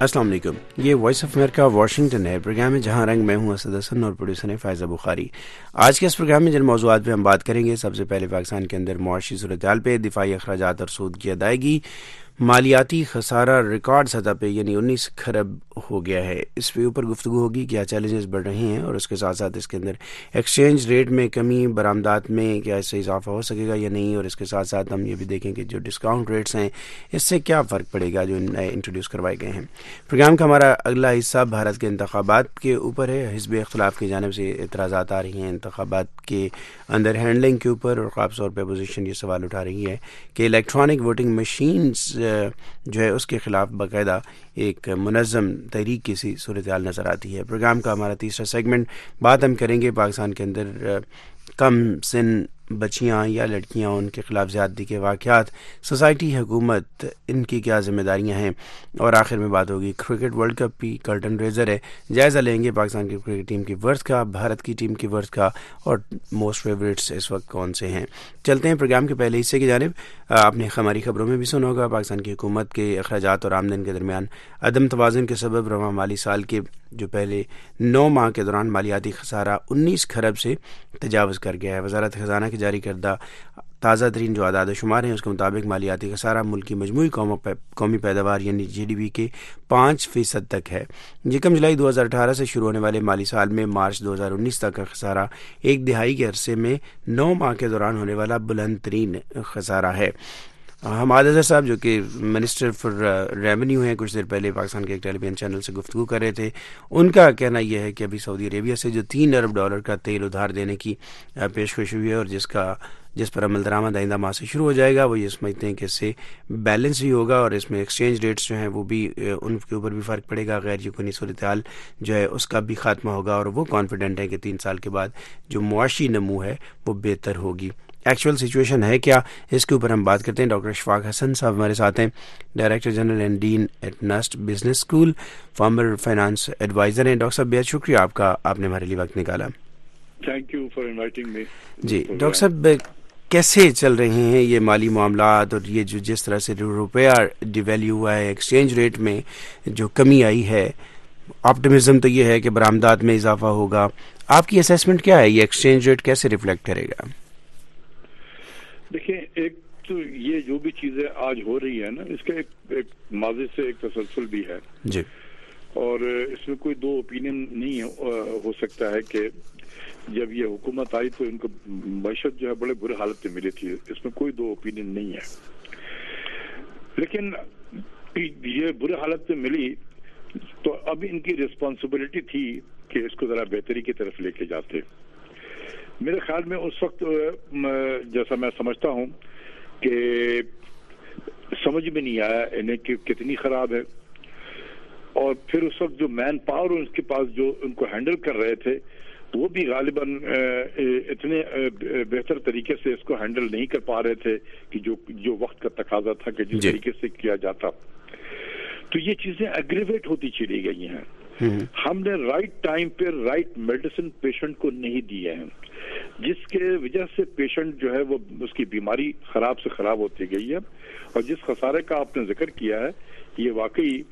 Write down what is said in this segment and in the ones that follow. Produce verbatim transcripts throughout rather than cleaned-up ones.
السلام علیکم، یہ وائس آف امریکہ واشنگٹن ہے، پروگرام ہے جہاں رنگ، میں ہوں اسد حسن اور پروڈیوسر ہیں فائزہ بخاری۔ آج کے اس پروگرام میں جن موضوعات پہ ہم بات کریں گے، سب سے پہلے پاکستان کے اندر معاشی صورتحال پہ، دفاعی اخراجات اور سود کی ادائیگی، مالیاتی خسارہ ریکارڈ سطح پہ یعنی انیس کھرب ہو گیا ہے، اس پہ اوپر گفتگو ہوگی، کیا چیلنجز بڑھ رہے ہیں اور اس کے ساتھ ساتھ اس کے اندر ایکسچینج ریٹ میں کمی، برآمدات میں کیا اس سے اضافہ ہو سکے گا یا نہیں، اور اس کے ساتھ ساتھ ہم یہ بھی دیکھیں کہ جو ڈسکاؤنٹ ریٹس ہیں اس سے کیا فرق پڑے گا جو نئے انٹروڈیوس کروائے گئے ہیں۔ پروگرام کا ہمارا اگلا حصہ بھارت کے انتخابات کے اوپر ہے۔ حزب اختلاف کی جانب سے اعتراضات آ رہی ہیں انتخابات کے اندر ہینڈلنگ کے اوپر، اور خاص طور پہ اپوزیشن یہ سوال اٹھا رہی ہے کہ الیکٹرانک ووٹنگ مشینز جو ہے اس کے خلاف باقاعدہ ایک منظم تحریک کی سی صورتحال نظر آتی ہے۔ پروگرام کا ہمارا تیسرا سیگمنٹ، بات ہم کریں گے پاکستان کے اندر کم سن بچیاں یا لڑکیاں، ان کے خلاف زیادتی کے واقعات، سوسائٹی، حکومت، ان کی کیا ذمہ داریاں ہیں، اور آخر میں بات ہوگی کرکٹ ورلڈ کپ بھی کرٹن ریزر ہے، جائزہ لیں گے پاکستان کی کرکٹ ٹیم کی ورث کا، بھارت کی ٹیم کی ورث کا، اور موسٹ فیوریٹس اس وقت کون سے ہیں۔ چلتے ہیں پروگرام کے پہلے حصے کی جانب۔ آپ نے ہماری خبروں میں بھی سنا ہوگا، پاکستان کی حکومت کے اخراجات اور آمدن کے درمیان عدم توازن کے سبب رواں مالی سال کے جو پہلے نو ماہ کے دوران مالیاتی خسارہ انیس کھرب سے تجاوز کر گیا ہے۔ وزارت خزانہ کی جاری کردہ تازہ ترین جو اعداد و شمار ہیں اس کے مطابق مالیاتی خسارہ ملک کی مجموعی قومی پیداوار یعنی جی ڈی پی کے پانچ فیصد تک ہے۔ یکم جولائی دو ہزار اٹھارہ سے شروع ہونے والے مالی سال میں مارچ دو ہزار انیس تک کا خسارہ ایک دہائی کے عرصے میں نو ماہ کے دوران ہونے والا بلند ترین خسارہ ہے۔ حماد اظہر صاحب جو کہ منسٹر فار ریونیو ہیں، کچھ دیر پہلے پاکستان کے ایک ٹیلی ویژن چینل سے گفتگو کر رہے تھے، ان کا کہنا یہ ہے کہ ابھی سعودی عربیہ سے جو تین ارب ڈالر کا تیل ادھار دینے کی پیشکش ہوئی ہے اور جس کا جس پر عمل درآمد آئندہ ماہ سے شروع ہو جائے گا، وہ یہ سمجھتے ہیں کہ اس سے بیلنس بھی ہوگا اور اس میں ایکسچینج ریٹس جو ہیں وہ بھی ان کے اوپر بھی فرق پڑے گا، غیر یقینی صورتحال جو ہے اس کا بھی خاتمہ ہوگا، اور وہ کانفیڈنٹ ہے کہ تین سال کے بعد جو معاشی نمو ہے وہ بہتر ہوگی۔ ایکچوئل سچویشن ہے کیا، اس کے اوپر ہم بات کرتے ہیں۔ ڈاکٹر اشفاق حسن صاحب ہمارے ساتھ ہیں، director general and dean at NUST business school, former finance adviser ہیں۔ ڈاکٹر صاحب بہت شکریہ آپ کا، آپ نے ہمارے لیے وقت نکالا۔ Thank you for inviting me. جی ڈاکٹر صاحب، کیسے چل رہے ہیں یہ مالی معاملات، اور یہ جو جس طرح سے روپیہ ڈیویلیو ہوا ہے، ایکسچینج ریٹ میں جو کمی آئی ہے، آپٹیمزم تو یہ ہے کہ برآمدات میں اضافہ ہوگا، آپ کی اسیسمنٹ کیا ہے، یہ ایکسچینج ریٹ کیسے ریفلیکٹ کرے گا؟ دیکھیں، ایک تو یہ جو بھی چیزیں آج ہو رہی ہے نا، اس کا ایک, ایک ماضی سے ایک تسلسل بھی ہے جی، اور اس میں کوئی دو اوپینین نہیں ہو سکتا ہے کہ جب یہ حکومت آئی تو ان کو معیشت جو ہے بڑے برے حالت میں ملی تھی، اس میں کوئی دو اوپینین نہیں ہے، لیکن یہ برے حالت میں ملی تو اب ان کی ریسپانسبلٹی تھی کہ اس کو ذرا بہتری کی طرف لے کے جاتے۔ میرے خیال میں اس وقت جیسا میں سمجھتا ہوں کہ سمجھ میں نہیں آیا انہیں کہ کتنی خراب ہے، اور پھر اس وقت جو مین پاور ان کے پاس جو ان کو ہینڈل کر رہے تھے وہ بھی غالباً اتنے بہتر طریقے سے اس کو ہینڈل نہیں کر پا رہے تھے کہ جو جو وقت کا تقاضا تھا کہ جس طریقے سے کیا جاتا، تو یہ چیزیں ایگریویٹ ہوتی چلی گئی ہیں۔ ہم نے رائٹ ٹائم پہ رائٹ میڈیسن پیشنٹ کو نہیں دیے ہیں، جس کے وجہ سے پیشنٹ جو ہے وہ اس کی بیماری خراب سے خراب ہوتی گئی ہے، اور جس خسارے کا آپ نے ذکر کیا ہے یہ واقعی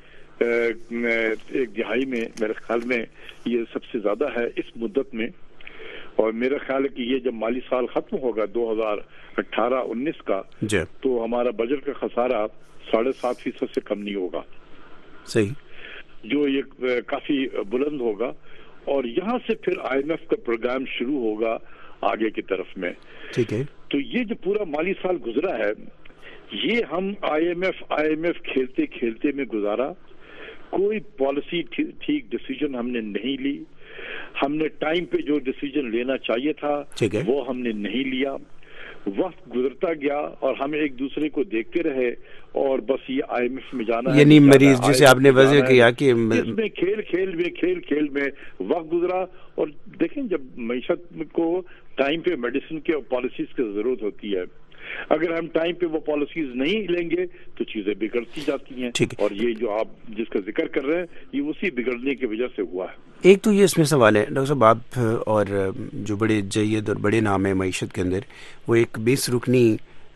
ایک دہائی میں میرے خیال میں یہ سب سے زیادہ ہے اس مدت میں، اور میرا خیال ہے کہ یہ جب مالی سال ختم ہوگا دو ہزار اٹھارہ انیس کا تو ہمارا بجٹ کا خسارہ ساڑھے سات فیصد سے کم نہیں ہوگا، صحیح، جو یہ کافی بلند ہوگا، اور یہاں سے پھر آئی ایم ایف کا پروگرام شروع ہوگا آگے کی طرف میں۔ ٹھیک ہے، تو یہ جو پورا مالی سال گزرا ہے یہ ہم I M F I M F کھیلتے کھیلتے میں گزارا، کوئی پالیسی ٹھیک ڈیسیجن ہم نے نہیں لی، ہم نے ٹائم پہ جو ڈیسیجن لینا چاہیے تھا وہ ہم نے نہیں لیا، وقت گزرتا گیا اور ہم ایک دوسرے کو دیکھتے رہے اور بس یہ آئی ایم ایف میں جانا ہے، یعنی مریض جسے آپ نے وضع کیا کہ اس میں کھیل کھیل میں کھیل کھیل میں وقت گزرا۔ اور دیکھیں جب معیشت کو ٹائم پہ میڈیسن کے پالیسیز کی ضرورت ہوتی ہے، اگر ہم ٹائم پہ وہ پالیسیز نہیں لیں گے تو چیزیں بگڑتی جاتی ہیں، اور یہ جو آپ جس کا ذکر کر رہے ہیں یہ اسی بگڑنے کی وجہ سے ہوا ہے۔ ایک تو یہ اس میں سوال ہے ڈاکٹر صاحب، آپ اور جو بڑے جید اور بڑے نام ہیں معیشت کے اندر، وہ ایک بیس رکنی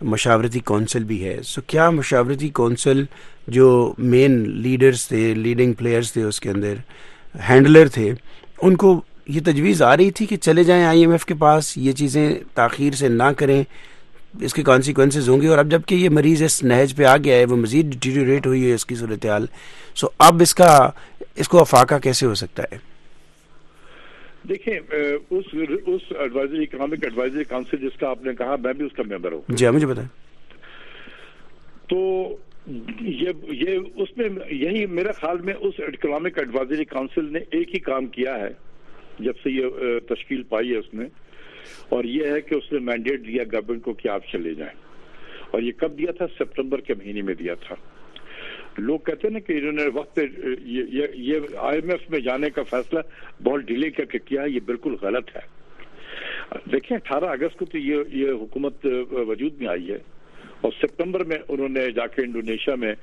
مشاورتی کونسل بھی ہے. سو کیا مشاورتی کونسل جو مین لیڈرز تھے, لیڈنگ پلیئرز تھے اس کے اندر, ہینڈلر تھے, ان کو یہ تجویز آ رہی تھی کہ چلے جائیں آئی ایم ایف کے پاس, یہ چیزیں تاخیر سے نہ کریں, اس کے کانسیکوینسز ہوں گے؟ اور اب جب کہ یہ مریض اس نہج پہ آ گیا ہے, وہ مزید ڈیٹیریٹ ہوئی ہے اس کی صورتحال, سو اب اس کا اس کو افاقہ کیسے ہو سکتا ہے؟ دیکھیں, اس اس ایڈوائزری اکنامک ایڈوائزری کاؤنسل جس کا آپ نے کہا, میں بھی اس کا ممبر ہوں. جی مجھے بتائیں. تو یہ یہ اس میں یہی میرے خیال میں اس اکنامک ایڈوائزری کاؤنسل نے ایک ہی کام کیا ہے جب سے یہ تشکیل پائی ہے اس نے, اور یہ ہے کہ اس نے مینڈیٹ دیا گورنمنٹ کو کہ آپ چلے جائیں. اور یہ کب دیا تھا؟ سپٹمبر کے مہینے میں دیا تھا. لوگ کہتے ہیں نا کہ انہوں نے وقت یہ آئی ایم ایف میں جانے کا فیصلہ بہت ڈیلے کر کے کیا ہے, یہ بالکل غلط ہے. دیکھیں, اٹھارہ اگست کو تو یہ یہ حکومت وجود میں آئی ہے, اور سپتمبر میں انہوں نے جا کے انڈونیشیا میں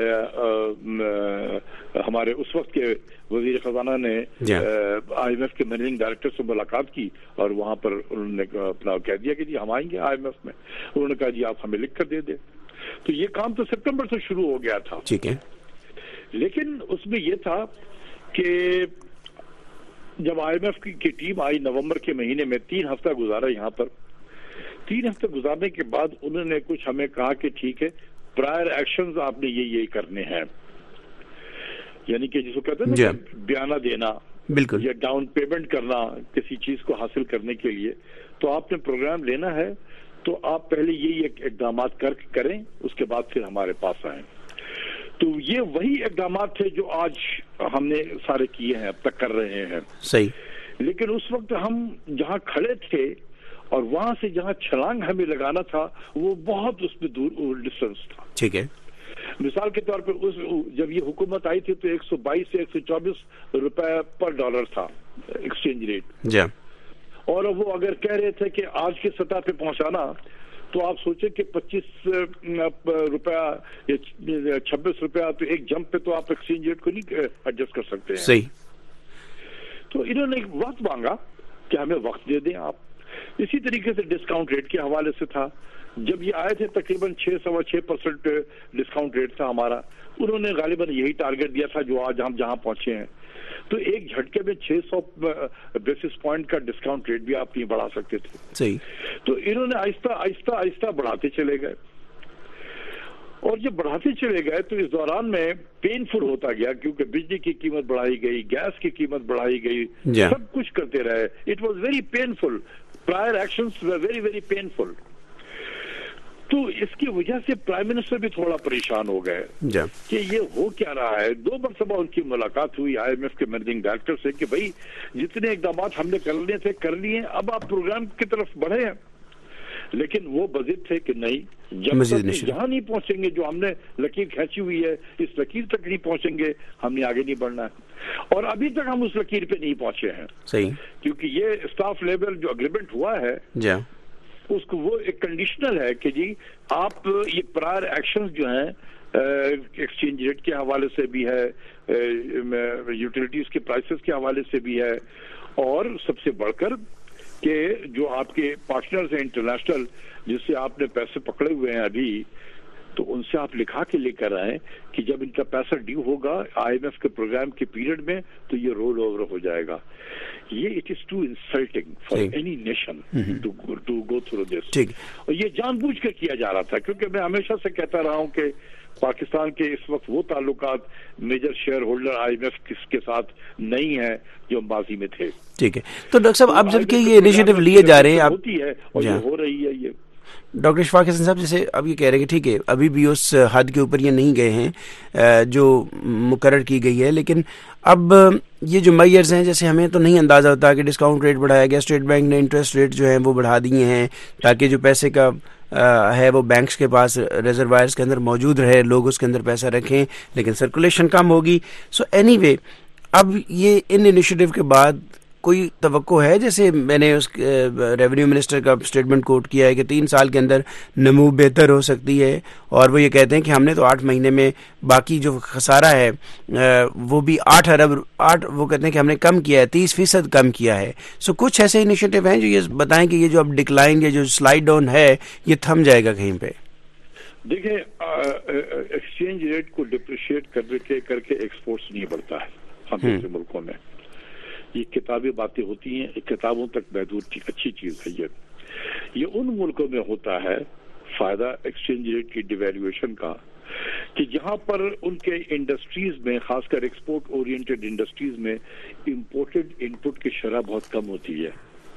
ہمارے اس وقت کے وزیر خزانہ نے آئی ایم ایف کے مینیجنگ ڈائریکٹر سے ملاقات کی, اور وہاں پر انہوں نے اپنا کہہ دیا کہ جی ہم آئیں گے آئی ایم ایف میں. انہوں نے کہا جی آپ ہمیں لکھ کر دے دیں. تو یہ کام تو سپتمبر سے شروع ہو گیا تھا. ٹھیک ہے. لیکن اس میں یہ تھا کہ جب آئی ایم ایف کی ٹیم آئی نومبر کے مہینے میں, تین ہفتہ گزارا یہاں پر. تین ہفتے گزارنے کے بعد انہوں نے کچھ ہمیں کہا کہ ٹھیک ہے, پرائر ایکشنز آپ نے یہ یہ کرنے ہیں, یعنی کہ جس کو کہتے ہیں نا بیانہ دینا, بالکل, یا ڈاؤن پیمنٹ کرنا کسی چیز کو حاصل کرنے کے لیے. تو آپ نے پروگرام لینا ہے تو آپ پہلے یہ اقدامات کر کریں, اس کے بعد پھر ہمارے پاس آئیں. تو یہ وہی اقدامات تھے جو آج ہم نے سارے کیے ہیں, اب تک کر رہے ہیں. صحیح. لیکن اس وقت ہم جہاں کھڑے تھے اور وہاں سے جہاں چھلانگ ہمیں لگانا تھا وہ بہت اس میں دور ڈسٹینس تھا. ٹھیک ہے. مثال کے طور پر اس جب یہ حکومت آئی تھی تو ایک سو بائیس سے ایک سو چوبیس روپے پر ڈالر تھا ایکسچینج ریٹ. جی. اور وہ اگر کہہ رہے تھے کہ آج کی سطح پہ پہنچانا, تو آپ سوچیں کہ پچیس روپیہ یا چھبیس روپیہ تو ایک جمپ پہ تو آپ ایکسچینج ریٹ کو نہیں ایڈجسٹ کر سکتے ہیں. صحیح. تو انہوں نے وقت مانگا کہ ہمیں وقت دے دیں آپ. اسی طریقے سے ڈسکاؤنٹ ریٹ کے حوالے سے تھا. جب یہ آئے تھے تقریباً چھ سوا چھ پرسنٹ ڈسکاؤنٹ ریٹ تھا ہمارا. انہوں نے غالباً یہی ٹارگٹ دیا تھا جو آج ہم جہاں پہنچے ہیں. تو ایک جھٹکے میں چھ سو بیسس پوائنٹ کا ڈسکاؤنٹ ریٹ بھی آپ نہیں بڑھا سکتے تھے. صحیح. تو انہوں نے آہستہ آہستہ آہستہ بڑھاتے چلے گئے, اور جب بڑھاتے چلے گئے تو اس دوران میں پین فل ہوتا گیا, کیونکہ بجلی کی قیمت بڑھائی گئی, گیس کی قیمت بڑھائی گئی, سب کچھ کرتے رہے. It was very painful. Prior actions were very very painful. تو اس کی وجہ سے پرائم منسٹر بھی تھوڑا پریشان ہو گئے کہ یہ ہو کیا رہا ہے. دو مرتبہ ان کی ملاقات ہوئی آئی ایم ایف کے مینیجنگ ڈائریکٹر سے کہ بھائی جتنے اقدامات ہم نے کرنے تھے کر لیے, اب آپ پروگرام کی طرف بڑھے ہیں. لیکن وہ بضد تھے کہ نہیں, جب تک جہاں نہیں پہنچیں گے جو ہم نے لکیر کھینچی ہوئی ہے, اس لکیر تک نہیں پہنچیں گے ہم نے آگے نہیں بڑھنا ہے. اور ابھی تک ہم اس لکیر پہ نہیں پہنچے ہیں. صحیح. کیونکہ یہ اسٹاف لیول جو اگریمنٹ ہوا ہے جی, اس کو وہ ایک کنڈیشنل ہے کہ جی آپ یہ پرائر ایکشنز جو ہیں ایکسچینج ریٹ کے حوالے سے بھی ہے, یوٹیلیٹیز کے پرائسز کے حوالے سے بھی ہے, اور سب سے بڑھ کر کہ جو آپ کے پارٹنرز ہیں انٹرنیشنل جس سے آپ نے پیسے پکڑے ہوئے ہیں ابھی, تو ان سے آپ لکھا کے لے کر آئیں کہ جب ان کا پیسہ ڈیو ہوگا آئی ایم ایف کے پروگرام کے پیریڈ میں تو یہ رول اوور ہو جائے گا. یہ it is too insulting for any nation to go through this. اور یہ جان بوجھ کر کیا جا رہا تھا, کیونکہ میں ہمیشہ سے کہتا رہا ہوں کہ پاکستان کے اس وقت وہ تعلقات major shareholder I M F کے ساتھ نہیں ہے جو ماضی میں تھے. ٹھیک ہے. تو ڈاکٹر صاحب اب جب کہ یہ انیشیٹو لیے جا رہے ہیں ہوتی ہے اور یہ ہو رہی ہے, یہ ڈاکٹر اشفاق حسن صاحب جیسے اب یہ کہہ رہے ہیں کہ ٹھیک ہے ابھی بھی اس حد کے اوپر یہ نہیں گئے ہیں جو مقرر کی گئی ہے, لیکن اب یہ جو میئرز ہیں جیسے ہمیں تو نہیں اندازہ ہوتا کہ ڈسکاؤنٹ ریٹ بڑھایا گیا, اسٹیٹ بینک نے انٹرسٹ ریٹ جو ہیں وہ بڑھا دیے ہیں تاکہ جو پیسے کا ہے وہ بینکس کے پاس ریزروائرز کے اندر موجود رہے, لوگ اس کے اندر پیسہ رکھیں, لیکن سرکولیشن کم ہوگی. سو اینی وے اب یہ ان انیشیٹو کے بعد کوئی توقع ہے؟ جیسے میں نے اس ریونیو منسٹر کا اسٹیٹمنٹ کوٹ کیا ہے کہ تین سال کے اندر نمو بہتر ہو سکتی ہے، اور وہ یہ کہتے ہیں کہ ہم نے تو آٹھ مہینے میں باقی جو خسارہ ہے وہ بھی آٹھ ارب آٹھ وہ کہتے ہیں کہ ہم نے کم کیا ہے، تیس فیصد کم کیا ہے. سو کچھ ایسے انیشیٹو ہیں جو یہ بتائیں کہ یہ جو اب ڈکلائن یا جو سلائڈ ڈاؤن ہے یہ تھم جائے گا کہیں پہ؟ دیکھیں ایکسچینج ریٹ کو ڈپریشیٹ کر کے کر کے ایکسپورٹس نہیں بڑھتا ہے ہم دوسرے ملکوں میں. یہ کتابی باتیں ہوتی ہیں، کتابوں تک محدود اچھی چیز ہے. یہ یہ ان ملکوں میں ہوتا ہے فائدہ ایکسچینج ریٹ کی ڈیویلویشن کا کہ جہاں پر ان کے انڈسٹریز میں، خاص کر ایکسپورٹ اورینٹڈ انڈسٹریز میں، امپورٹڈ انپٹ کی شرح بہت کم ہوتی ہے.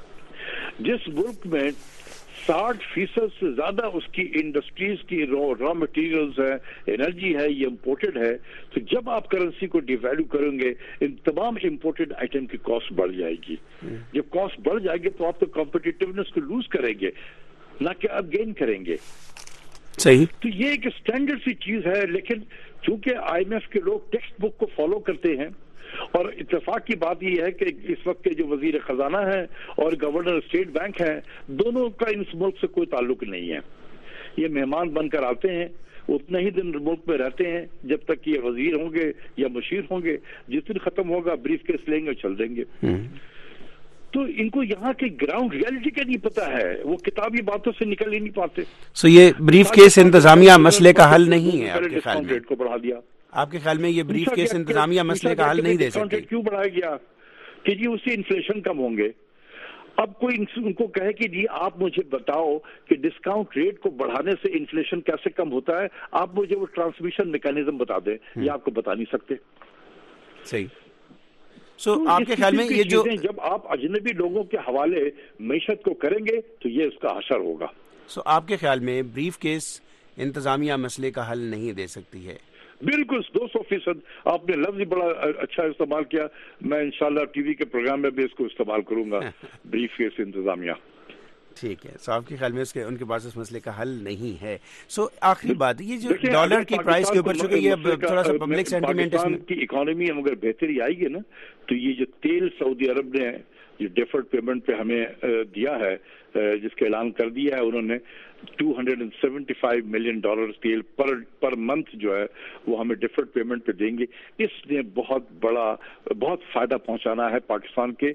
جس ملک میں ساٹھ فیصد سے زیادہ اس کی انڈسٹریز کی را مٹیریلز ہے، انرجی ہے، یہ امپورٹڈ ہے، تو جب آپ کرنسی کو ڈیویلو کریں گے ان تمام امپورٹڈ آئٹم کی کاسٹ بڑھ جائے گی. جب کاسٹ بڑھ جائے گی تو آپ تو کمپٹیٹیونیس کو لوز کریں گے، نہ کہ آپ گین کریں گے. صحیح. تو یہ ایک اسٹینڈرڈ سی چیز ہے، لیکن چونکہ آئی ایم ایف کے لوگ ٹیکسٹ بک کو فالو کرتے ہیں، اور اتفاق کی بات یہ ہے کہ اس وقت کے جو وزیر خزانہ ہیں اور گورنر اسٹیٹ بینک ہیں، دونوں کا اس ملک سے کوئی تعلق نہیں ہے. یہ مہمان بن کر آتے ہیں، اتنے ہی دن ملک میں رہتے ہیں جب تک کہ یہ وزیر ہوں گے یا مشیر ہوں گے. جس دن ختم ہوگا بریف کیس لیں گے اور چل دیں گے. تو ان کو یہاں کی گراؤنڈ ریئلٹی کا نہیں پتا ہے، وہ کتابی باتوں سے نکل ہی نہیں پاتے. سو یہ بریف کیس انتظامیہ مسئلے کا حل نہیں ہے آپ کے خیال میں؟ ریٹ کو بڑھا دیا. آپ کے خیال میں یہ بریف کیس انتظامیہ مسئلے کا حل نہیں دے سکتی؟ کیوں بڑھایا گیا کہ جی اس سے انفلیشن کم ہوں گے. اب کوئی ان کو کہے کہ جی آپ مجھے بتاؤ کہ ڈسکاؤنٹ ریٹ کو بڑھانے سے انفلیشن کیسے کم ہوتا ہے، آپ مجھے وہ ٹرانسمیشن میکینزم بتا دیں، یہ آپ کو بتا نہیں سکتے. صحیح. سو so, آپ کے خیال میں یہ جو جب آپ اجنبی لوگوں کے حوالے معیشت کو کریں گے تو یہ اس کا حشر ہوگا. سو so, آپ کے خیال میں بریف کیس انتظامیہ مسئلے کا حل نہیں دے سکتی ہے؟ بالکل دو سو فیصد. آپ نے لفظ بڑا اچھا استعمال کیا، میں انشاءاللہ ٹی وی کے پروگرام میں بھی اس کو استعمال کروں گا، بریف کیس انتظامیہ. ٹھیک ہے. سو آپ کے خیال میں اس کے ان کے پاس اس مسئلے کا حل نہیں ہے. سو آخری بات، یہ جو ڈالر کی پرائس کے اوپر چونکہ یہ تھوڑا سا پبلک سینٹیمنٹ پاکستان کی اکانومی میں اگر بہتری آئے گی نا تو یہ جو تیل سعودی عرب نے جو ڈیفرڈ پیمنٹ پہ ہمیں دیا ہے، جس کا اعلان کر دیا ہے انہوں نے، two hundred and seventy five million dollar تیل پر پر منتھ جو ہے وہ ہمیں ڈیفرڈ پیمنٹ پہ دیں گے. اس نے بہت بڑا بہت فائدہ پہنچانا ہے پاکستان کے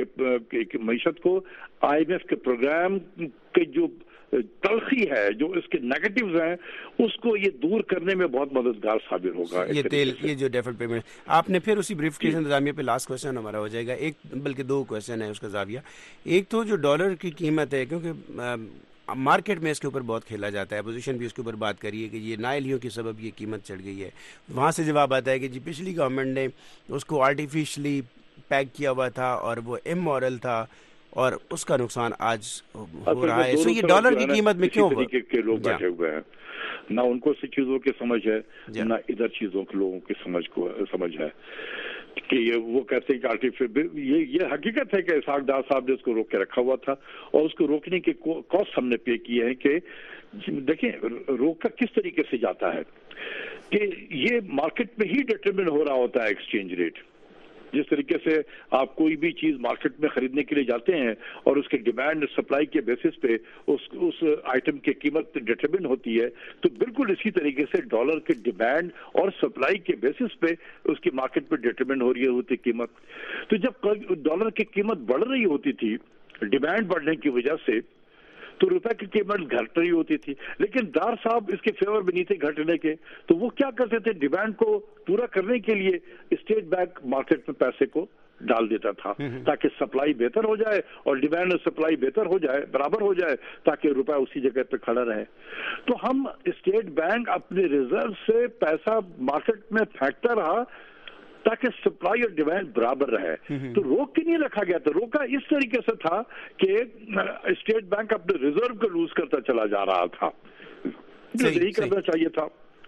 کہ معیشت کو. آئی ایم ایف کے پروگرام کے جو تلخی ہے، جو اس کے نیگیٹیوز ہیں، اس کو یہ دور کرنے میں بہت مددگار ثابت ہوگا. یہ تیل یہ جو ڈیفرڈ پیمنٹ آپ نے پھر اسی بریف کیس انتظامیہ پہ لاسٹ کوشچن ہمارا ہو جائے گا. ایک بلکہ دو کوشچن ہے اس کا زاویہ. ایک تو جو ڈالر کی قیمت ہے، کیونکہ مارکیٹ میں اس کے اوپر بہت کھیلا جاتا ہے، اپوزیشن بھی اس کے اوپر بات کری ہے کہ یہ نااہلیوں کی سبب یہ قیمت چڑھ گئی ہے. وہاں سے جواب آتا ہے کہ جی پچھلی گورنمنٹ نے اس کو آرٹیفیشلی پیک کیا ہوا تھا اور وہ امورل تھا اور اس کا نقصان آج ہو رہا ہے. سو یہ ڈالر کی قیمت میں کیوں کے لوگ بیٹھے ہوئے ہیں، نہ ان کو سی چیزوں کی سمجھ ہے، نہ ادھر چیزوں کے لوگوں کی سمجھ کو سمجھ ہے کہ یہ وہ کہتے ہیں کہ آرٹیفیشل. یہ یہ حقیقت ہے کہ اسحاق ڈار صاحب نے اس کو روک کے رکھا ہوا تھا اور اس کو روکنے کے کاسٹ ہم نے پے کیے ہیں. کہ دیکھیں روکا کس طریقے سے جاتا ہے کہ یہ مارکیٹ میں ہی ڈٹرمن ہو رہا ہوتا ہے ایکسچینج ریٹ. جس طریقے سے آپ کوئی بھی چیز مارکیٹ میں خریدنے کے لیے جاتے ہیں اور اس کے ڈیمانڈ سپلائی کے بیسس پہ اس اس آئٹم کی قیمت ڈٹرمن ہوتی ہے، تو بالکل اسی طریقے سے ڈالر کے ڈیمانڈ اور سپلائی کے بیسس پہ اس کی مارکیٹ پہ ڈٹرمن ہو رہی ہوتی قیمت. تو جب ڈالر کی قیمت بڑھ رہی ہوتی تھی ڈیمانڈ بڑھنے کی وجہ سے، تو روپے کی قیمت گھٹ رہی ہوتی تھی. لیکن ڈار صاحب اس کے فیور میں نہیں تھے گھٹنے کے، تو وہ کیا کرتے تھے، ڈیمانڈ کو پورا کرنے کے لیے اسٹیٹ بینک مارکیٹ میں پیسے کو ڈال دیتا تھا تاکہ سپلائی بہتر ہو جائے اور ڈیمانڈ اور سپلائی بہتر ہو جائے، برابر ہو جائے، تاکہ روپے اسی جگہ پہ کھڑا رہے. تو ہم اسٹیٹ بینک اپنے ریزرو سے پیسہ مارکیٹ میں پھینکتا رہا تاکہ سپلائی اور ڈیمانڈ برابر رہے. تو روک کے نہیں رکھا گیا تھا، روکا اس طریقے سے تھا کہ اسٹیٹ بینک اپنے ریزرو کو لوز کرتا چلا جا رہا تھا، جو نہیں کرنا چاہیے تھا.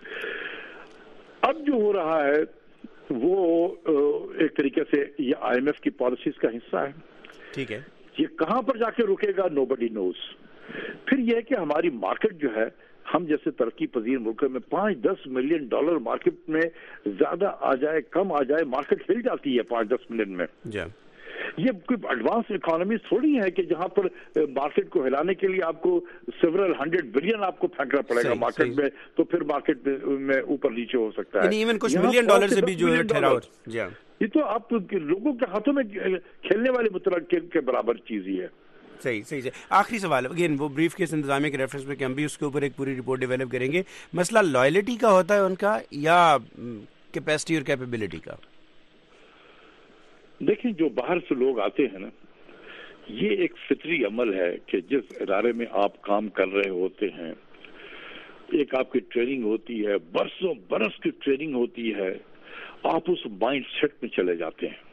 اب جو ہو رہا ہے وہ ایک طریقے سے یہ آئی ایم ایف کی پالیسیز کا حصہ ہے. ٹھیک ہے. یہ کہاں پر جا کے رکے گا نو بڈی نوز. پھر یہ ہے کہ ہماری مارکیٹ جو ہے، ہم جیسے ترقی پذیر ملکوں میں پانچ دس ملین ڈالر مارکیٹ میں زیادہ آ جائے کم آ جائے، مارکیٹ ہل جاتی ہے پانچ دس ملین میں. یہ کوئی ایڈوانس اکانومی تھوڑی ہے کہ جہاں پر مارکیٹ کو ہلانے کے لیے آپ کو سیورل ہنڈریڈ بلین آپ کو پھینکنا پڑے گا مارکیٹ میں, تو پھر مارکیٹ میں اوپر نیچے ہو سکتا ہے. ایون کچھ ملین ڈالر سے بھی جو ہے ٹھہراؤ, جی ہاں, یہ تو آپ لوگوں کے ہاتھوں میں کھیلنے والے مترقب کے برابر چیز ہی ہے. صحیح صحیح سے. آخری سوال اگین وہ بریف کیس انتظامیہ کے ریفرنس میں کہ ہم بھی اس کے اوپر ایک پوری رپورٹ ڈیولپ کریں گے. مسئلہ لائلٹی کا ہوتا ہے ان کا یا کیپیسٹی اور کیپیبلٹی کا؟ دیکھیں جو باہر سے لوگ آتے ہیں نا, یہ ایک فطری عمل ہے کہ جس ادارے میں آپ کام کر رہے ہوتے ہیں, ایک آپ کی ٹریننگ ہوتی ہے, برسوں برس کی ٹریننگ ہوتی ہے, آپ اس مائنڈ سیٹ میں چلے جاتے ہیں,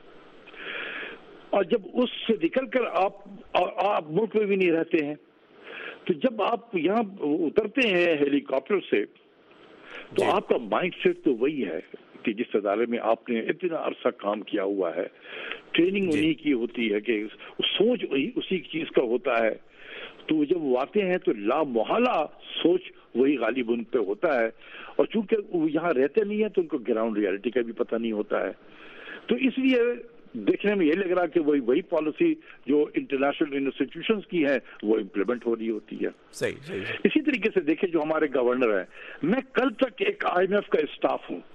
اور جب اس سے نکل کر آپ آپ ملک میں بھی نہیں رہتے ہیں, تو جب آپ یہاں اترتے ہیں ہیلی کاپٹر سے, تو آپ کا مائنڈ سیٹ تو وہی ہے کہ جس ادارے میں آپ نے اتنا عرصہ کام کیا ہوا ہے, ٹریننگ انہی کی ہوتی ہے, کہ سوچ وہی اسی چیز کا ہوتا ہے. تو جب وہ آتے ہیں تو لا محالہ سوچ وہی غالب ان پہ ہوتا ہے, اور چونکہ وہ یہاں رہتے نہیں ہیں تو ان کو گراؤنڈ ریالٹی کا بھی پتہ نہیں ہوتا ہے. تو اس لیے دیکھنے میں یہ لگ رہا کہ وہی وہی پالیسی جو انٹرنیشنل انسٹیٹیوشنز کی ہے وہ امپلیمنٹ ہو رہی ہوتی ہے. صحیح صحیح. اسی طریقے سے دیکھیں جو ہمارے گورنر ہیں, میں کل تک ایک آئی ایم ایف کا اسٹاف ہوں,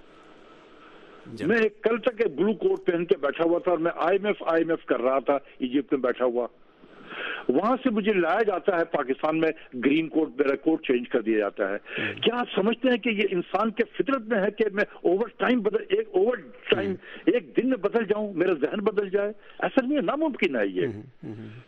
میں کل تک ایک بلو کوٹ پہن کے بیٹھا ہوا تھا, اور میں I M F I M F کر رہا تھا ایجپٹ میں بیٹھا ہوا. وہاں سے مجھے لایا جاتا ہے پاکستان میں, گرین کوٹ میرا کوٹ چینج کر دیا جاتا ہے. کیا آپ سمجھتے ہیں کہ یہ انسان کے فطرت میں ہے کہ میں اوور ٹائم بدل ایک اوور ٹائم ایک دن میں بدل جاؤں, میرا ذہن بدل جائے؟ ایسا نہیں ہے, ناممکن ہے یہ.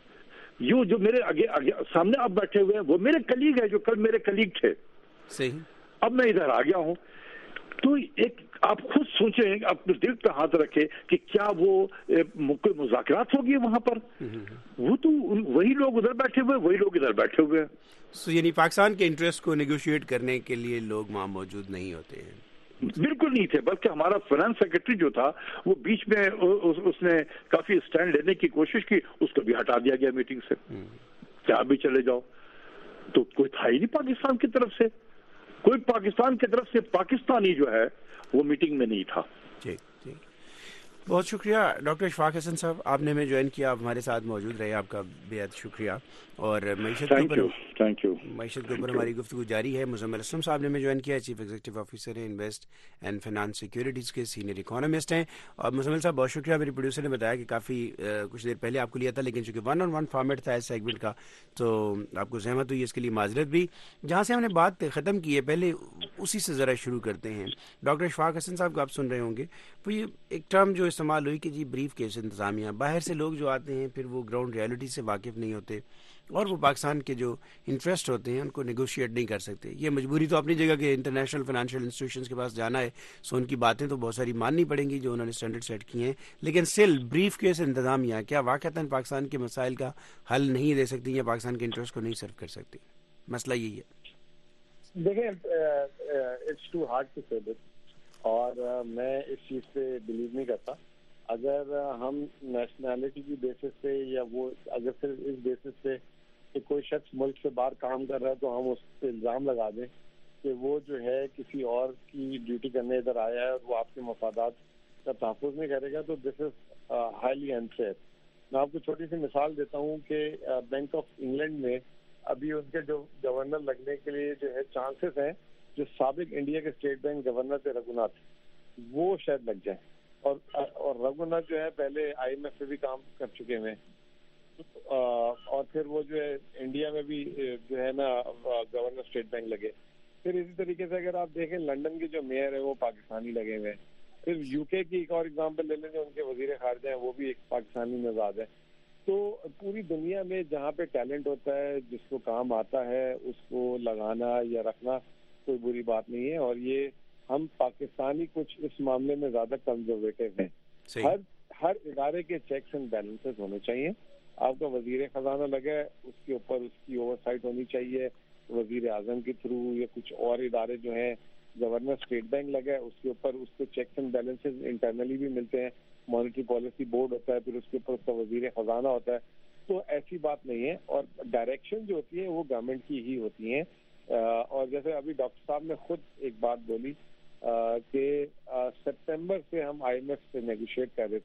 یہ جو میرے آگے آگے سامنے آپ بیٹھے ہوئے ہیں وہ میرے کلیگ ہے جو کل میرے کلیگ تھے. صحیح. اب میں ادھر آ گیا ہوں, تو ایک آپ خود سوچیں, اپنے دل پہ ہاتھ رکھے کہ کیا وہ کوئی مذاکرات ہوگی وہاں پر؟ وہ تو وہی لوگ ادھر بیٹھے ہوئے, وہی لوگ ادھر بیٹھے ہوئے ہیں. سو یعنی پاکستان کے انٹرسٹ کو نیگوشیٹ کرنے کے لیے لوگ وہاں موجود نہیں ہوتے ہیں؟ بالکل نہیں تھے, بلکہ ہمارا فائنانس سیکرٹری جو تھا وہ بیچ میں اس نے کافی اسٹینڈ لینے کی کوشش کی, اس کو بھی ہٹا دیا گیا میٹنگ سے کہ آپ بھی چلے جاؤ. تو کوئی تھا ہی نہیں پاکستان کی طرف سے, کوئی پاکستان کی طرف سے پاکستانی جو ہے وہ میٹنگ میں نہیں تھا. جی جی, بہت شکریہ ڈاکٹر اشفاق حسن صاحب, آپ نے ہمیں جوائن کیا, آپ ہمارے ساتھ موجود رہے, آپ کا بے حد شکریہ. اور معیشت کے اوپر تھینک یو معیشت کے اوپر ہماری گفتگو جاری ہے. مزمل اسلم صاحب نے ہمیں جوائن کیا, چیف ایگزیکٹو آفیسر ہیں انویسٹ اینڈ فائنانس سیکیورٹیز کے, سینئر اکانومسٹ ہیں. اور مزمل صاحب بہت شکریہ, میرے پروڈیوسر نے بتایا کہ کافی کچھ دیر پہلے آپ کو لیا تھا, لیکن چونکہ ون آن ون فارمیٹ تھا اس سیگمنٹ کا تو آپ کو زحمت ہوئی, اس کے لیے معذرت بھی. جہاں سے ہم نے بات ختم کی ہے پہلے اسی سے ذرا شروع کرتے ہیں. ڈاکٹر اشفاق حسن صاحب کو آپ سن رہے ہوں گے, وہ یہ ایک ٹرم جو استعمال ہوئی کہ جی بریف کیس انتظامیہ, باہر سے لوگ جو آتے ہیں پھر وہ گراؤنڈ ریالٹی سے واقف نہیں ہوتے, اور وہ پاکستان کے جو انٹرسٹ ہوتے ہیں ان کو نیگوشیٹ نہیں کر سکتے. یہ مجبوری تو اپنی جگہ کہ انٹرنیشنل فائنینشیل انسٹیٹیوشنز کے پاس جانا ہے, سو ان کی باتیں تو بہت ساری ماننی پڑیں گی جو انہوں نے اسٹینڈرڈ سیٹ کیے ہیں, لیکن سٹل بریف کیس انتظامیہ کیا واقعتاً پاکستان کے مسائل کا حل نہیں دے سکتی یا پاکستان کے انٹرسٹ کو نہیں سرو کر سکتی؟ مسئلہ یہی ہے. دیکھیں اٹس ٹو ہارڈ ٹو سے دس, اور میں اس چیز پہ بلیو نہیں کرتا. اگر ہم نیشنلٹی کی بیسس پہ یا وہ اگر صرف اس بیسس پہ کہ کوئی شخص ملک سے باہر کام کر رہا ہے تو ہم اس پہ الزام لگا دیں کہ وہ جو ہے کسی اور کی ڈیوٹی کرنے ادھر آیا ہے اور وہ آپ کے مفادات کا تحفظ نہیں کرے گا, تو دس از ہائیلی انفیئر. میں آپ کو چھوٹی سی مثال دیتا ہوں کہ بینک آف انگلینڈ میں ابھی ان کے جو گورنر لگنے کے لیے جو ہے چانسز ہیں, جو سابق انڈیا کے اسٹیٹ بینک گورنر تھے رگھوناتھ, وہ شاید لگ جائیں. اور اور رگھوناتھ جو ہے پہلے آئی ایم ایف پہ بھی کام کر چکے ہیں, اور پھر وہ جو ہے انڈیا میں بھی جو ہے نا گورنر اسٹیٹ بینک لگے. پھر اسی طریقے سے اگر آپ دیکھیں لنڈن کے جو میئر ہیں وہ پاکستانی لگے ہوئے ہیں. پھر یو کے کی ایک اور اگزامپل لے لیں جو ان کے وزیر خارجہ ہیں وہ بھی ایک پاکستانی مزاج ہے. تو پوری دنیا میں جہاں پہ ٹیلنٹ ہوتا ہے, جس کو کام آتا ہے, اس کو لگانا یا رکھنا کوئی بری بات نہیں ہے. اور یہ ہم پاکستانی کچھ اس معاملے میں زیادہ کنزرویٹو ہیں. ہر ہر ادارے کے چیکس اینڈ بیلنسز ہونے چاہیے. آپ کا وزیر خزانہ لگا ہے, اس کے اوپر اس کی اوور سائٹ ہونی چاہیے. وزیر اعظم کے تھرو یا کچھ اور ادارے جو ہیں, گورنر اسٹیٹ بینک لگا ہے, اس کے اوپر اس کو چیکس اینڈ بیلنسز انٹرنلی بھی ملتے ہیں. مانیٹری پالیسی بورڈ ہوتا ہے, پھر اس کے اوپر اس کا وزیر خزانہ ہوتا ہے. تو ایسی بات نہیں ہے, اور ڈائریکشن جو ہوتی ہے وہ گورنمنٹ کی ہی ہوتی ہیں. اور جیسے ابھی ڈاکٹر صاحب نے خود ایک بات بولی کہ سپتمبر سے ہم آئی ایم ایف سے نیگوشیٹ کر رہے تھے,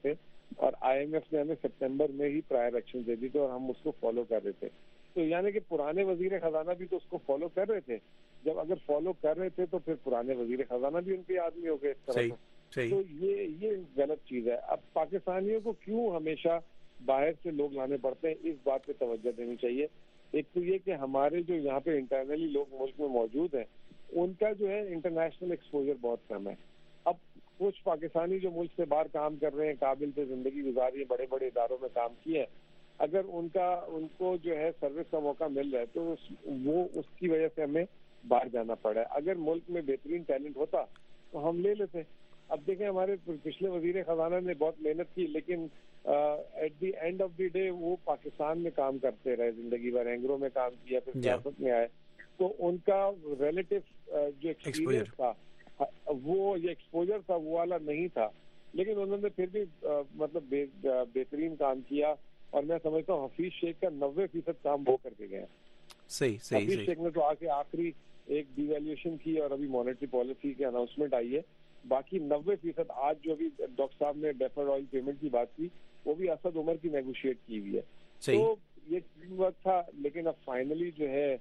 اور آئی ایم ایف نے ہمیں سپتمبر میں ہی پرائر ایکشن دے دی تھی اور ہم اس کو فالو کر رہے تھے. تو یعنی کہ پرانے وزیر خزانہ بھی تو اس کو فالو کر رہے تھے. جب اگر فالو کر رہے تھے تو پھر پرانے وزیر خزانہ بھی ان کے آدمی ہو گئے اس طرح سے. تو یہ یہ غلط چیز ہے. اب پاکستانیوں کو کیوں ہمیشہ باہر سے لوگ لانے پڑتے ہیں, اس بات پہ توجہ دینی چاہیے. ایک تو یہ کہ ہمارے جو یہاں پہ انٹرنلی لوگ ملک میں موجود ہیں ان کا جو ہے انٹرنیشنل ایکسپوجر بہت کم ہے. اب کچھ پاکستانی جو ملک سے باہر کام کر رہے ہیں, قابل سے زندگی گزاری ہے, بڑے بڑے اداروں میں کام کیے ہیں, اگر ان کا ان کو جو ہے سروس کا موقع مل رہا ہے تو وہ اس کی وجہ سے ہمیں باہر جانا پڑا ہے. اگر ملک میں بہترین ٹیلنٹ ہوتا تو ہم لے لیتے. اب دیکھیں ہمارے پچھلے وزیر خزانہ نے بہت محنت کی, لیکن at the end of the day وہ پاکستان میں کام کرتے رہے زندگی بھر, اینگرو میں کام کیا, پھر سیاست میں آئے, تو ان کا ریلیٹو جو ایکسپیرئنس تھا وہ یہ ایکسپوجر تھا وہ والا نہیں تھا. لیکن انہوں نے پھر بھی مطلب بہترین کام کیا, اور میں سمجھتا ہوں حفیظ شیخ کا نوے فیصد کام وہ کر کے گئے. صحیح صحیح حفیظ شیخ نے تو آ کے آخری ایک ڈی ویلیویشن کی اور ابھی مانیٹری پالیسی کی اناؤنسمنٹ آئی ہے. باقی نوے فیصد آج جو بھی ڈاکٹر صاحب نے ڈیفرڈ آئل پیمنٹ کی بات کی وہ بھی اسد عمر کی نیگوشیٹ کی ہوئی ہے. تو یہ وقت تھا, لیکن اب فائنلی جو ہے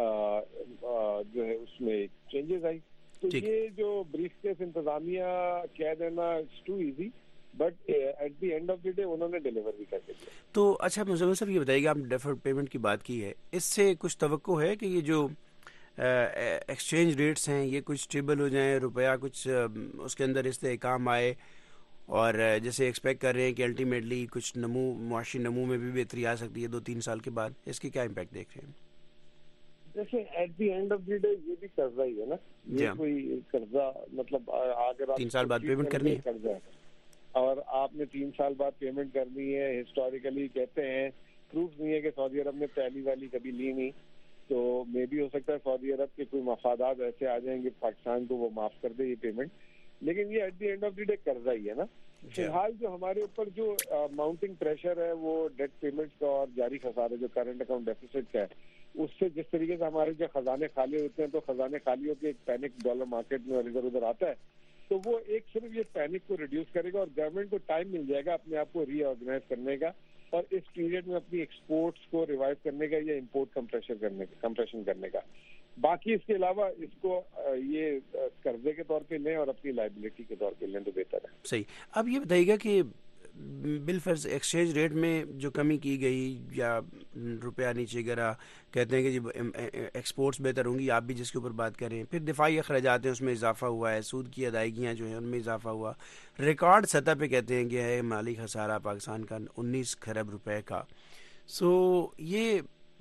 جو ہے اس میں چینجز آئی. تو یہ جو بریف کیس انتظامیہ کہہ دینا it's too easy, but at the end of the day انہوں نے ڈیلیور بھی کر کے دیا. تو اچھا مزمل صاحب یہ بتائیے گا, آپ ڈیفرڈ پیمنٹ کی بات کی ہے, اس سے کچھ توقع ہے کہ یہ جو ایکسچینج ریٹس ہیں یہ کچھ اسٹیبل ہو جائیں, روپیہ کچھ اس کے اندر استحکام آئے, اور جیسے ایکسپیکٹ کر رہے ہیں کہ الٹیمیٹلی کچھ نمو معاشی نمو میں بھی بہتری آ سکتی ہے دو تین سال کے بعد, اس کے کیا امپیکٹ دیکھ رہے ہیں؟ دیکھیں at the end of the day یہ بھی قرضہ ہی ہے نا, یہ کوئی قرضہ مطلب اگر آپ تین سال بعد پیمنٹ کرنی ہے قرضہ ہے اور آپ نے تین سال بعد پیمنٹ کرنی ہے. ہسٹوریکلی کہتے ہیں, پروف نہیں ہے کہ سعودی عرب نے پہلی والی کبھی لی نہیں, تو مے بھی ہو سکتا ہے سعودی عرب کے کوئی مفادات ایسے آ جائیں گے پاکستان کو وہ معاف کر دے یہ پیمنٹ, لیکن یہ at the end of the day قرضہ ہی ہے نا. فی الحال جو ہمارے اوپر جو ماؤنٹنگ پریشر ہے وہ ڈیٹ پیمنٹس کا اور جاری خسارے جو کرنٹ اکاؤنٹ ڈیفیسٹ کا ہے, اس سے جس طریقے سے ہمارے جو خزانے خالی ہوتے ہیں تو خزانے خالیوں کے ایک پینک ڈالر مارکیٹ میں ادھر ادھر آتا ہے, تو وہ ایک صرف یہ پینک کو ریڈیوس کرے گا اور گورنمنٹ کو ٹائم مل جائے گا اپنے آپ کو ری آرگنائز کرنے کا اور اس پیریڈ میں اپنی ایکسپورٹس کو ریوائو کرنے کا یا امپورٹ کمپریشن کرنے کا کمپریشن کرنے کا. باقی اس کے علاوہ اس کو یہ قرضے کے طور پہ لیں اور اپنی لائبلٹی کے طور پہ لیں تو بہتر ہے. صحیح. اب یہ بتائیے گا کہ بالفرض ایکسچینج ریٹ میں جو کمی کی گئی یا روپیہ نیچے گرا, کہتے ہیں کہ جی ایکسپورٹس بہتر ہوں گی, آپ بھی جس کے اوپر بات کریں, پھر دفاعی اخراجات ہیں اس میں اضافہ ہوا ہے, سود کی ادائیگیاں جو ہیں ان میں اضافہ ہوا, ریکارڈ سطح پہ کہتے ہیں کہ ہے مالی خسارہ پاکستان کا انیس کھرب روپے کا. سو یہ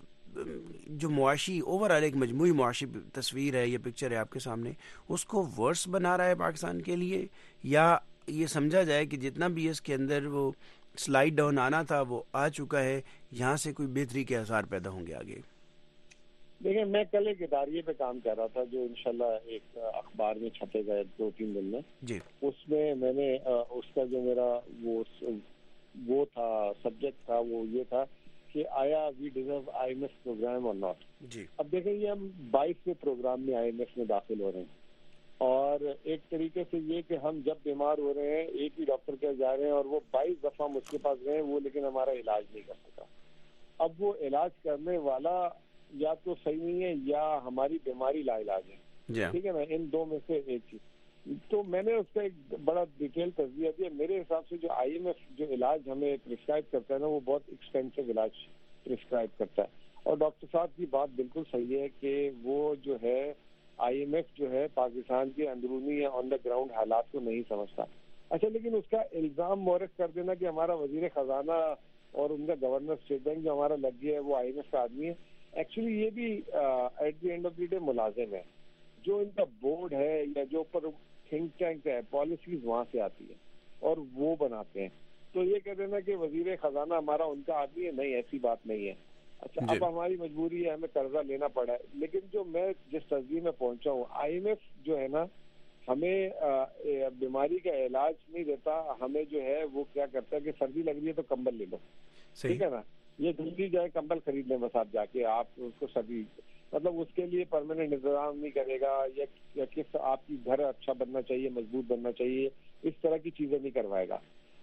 جو معاشی اوور آل ایک مجموعی معاشی تصویر ہے, یہ پکچر ہے آپ کے سامنے, اس کو ورس بنا رہا ہے پاکستان کے لیے, یا یہ سمجھا جائے کہ جتنا بھی اس کے اندر وہ سلائیڈ ڈاؤن آنا تھا وہ آ چکا ہے, یہاں سے کوئی بہتری کے آثار پیدا ہوں گے آگے؟ دیکھیں میں کل ایک اداریے پہ کام کر رہا تھا جو انشاءاللہ ایک اخبار میں چھپے گا دو تین دن میں جی. اس میں میں نے اس کا جو میرا وہ وہ تھا سبجیکٹ تھا وہ یہ تھا کہ آیا we deserve I M F program اور ناٹ. جی. اب دیکھیں یہ ہم بائیسویں پروگرام میں آئی ایم ایف میں داخل ہو رہے ہیں, اور ایک طریقے سے یہ کہ ہم جب بیمار ہو رہے ہیں ایک ہی ڈاکٹر کے جا رہے ہیں اور وہ بائیس دفعہ مجھ کے پاس گئے وہ لیکن ہمارا علاج نہیں کر سکا. اب وہ علاج کرنے والا یا تو صحیح نہیں ہے یا ہماری بیماری لا علاج ہے, ٹھیک ہے نا, ان دو میں سے ایک چیز. تو میں نے اس کا ایک بڑا ڈیٹیل تجزیہ دیا. میرے حساب سے جو آئی ایم ایف جو علاج ہمیں پرسکرائب کرتا ہے نا وہ بہت ایکسپینسو علاج پرسکرائب کرتا ہے, اور ڈاکٹر صاحب کی بات بالکل صحیح ہے کہ وہ جو ہے آئی ایم ایف جو ہے پاکستان کے اندرونی یا آن دا گراؤنڈ حالات کو نہیں سمجھتا. اچھا, لیکن اس کا الزام مورخ کر دینا کہ ہمارا وزیر خزانہ اور ان کا گورنر اسٹیٹ بینک جو ہمارا لگ گیا ہے وہ آئی ایم ایف کا آدمی ہے, ایکچولی یہ بھی at the end of the day ملازم ہے. جو ان کا بورڈ ہے یا جو اوپر تھنک ٹینک ہے پالیسیز وہاں سے آتی ہے اور وہ بناتے ہیں. تو یہ کہہ دینا کہ وزیر خزانہ ہمارا ان کا آدمی ہے, نہیں, ایسی بات نہیں ہے. اچھا, اب ہماری مجبوری ہے, ہمیں قرضہ لینا پڑا ہے, لیکن جو میں جس تصدیق میں پہنچا ہوں آئی ایم ایف جو ہے نا ہمیں بیماری کا علاج نہیں دیتا, ہمیں جو ہے وہ کیا کرتا ہے کہ سردی لگ رہی ہے تو کمبل لے لو, ٹھیک ہے نا, یہ جلدی جائے کمبل خرید لیں بس آپ جا کے, آپ اس کو سردی مطلب اس کے لیے پرماننٹ انتظام نہیں کرے گا یا کس آپ کی گھر اچھا بننا چاہیے, مضبوط بننا چاہیے, اس طرح کی چیزیں نہیں کروائے گا.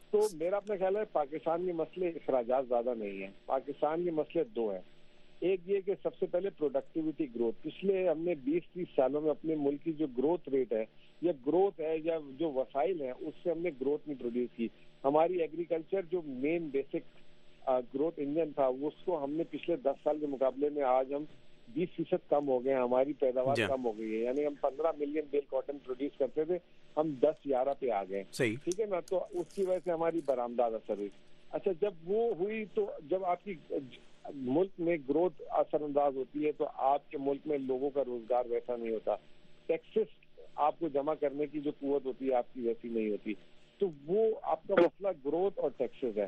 تو میرا اپنا خیال ہے پاکستان کے مسئلے اخراجات زیادہ نہیں ہیں, پاکستان کے مسئلے دو ہیں. ایک یہ کہ سب سے پہلے پروڈکٹیوٹی گروتھ. پچھلے ہم نے بیس تیس سالوں میں اپنے ملک کی جو گروتھ ریٹ ہے یا گروتھ ہے یا جو وسائل ہیں اس سے ہم نے گروتھ نہیں پروڈیوس کی. ہماری ایگریکلچر جو مین بیسک گروتھ انجن تھا اس کو ہم نے پچھلے دس سال کے مقابلے میں آج ہم بیس فیصد کم ہو گئے ہیں, ہماری پیداوار کم ہو گئی ہے. یعنی ہم پندرہ ملین بیل کاٹن پروڈیوس کرتے تھے, ہم دس گیارہ پہ آ گئے. ٹھیک ہے نا, تو اس کی وجہ سے ہماری برآمدات اثر ہوئی. اچھا جب وہ ہوئی تو جب آپ کی ملک میں گروتھ اثر انداز ہوتی ہے تو آپ کے ملک میں لوگوں کا روزگار ویسا نہیں ہوتا, ٹیکسز آپ کو جمع کرنے کی جو قوت ہوتی ہے آپ کی ویسی نہیں ہوتی. تو وہ آپ کا مسئلہ گروتھ اور ٹیکسز ہے.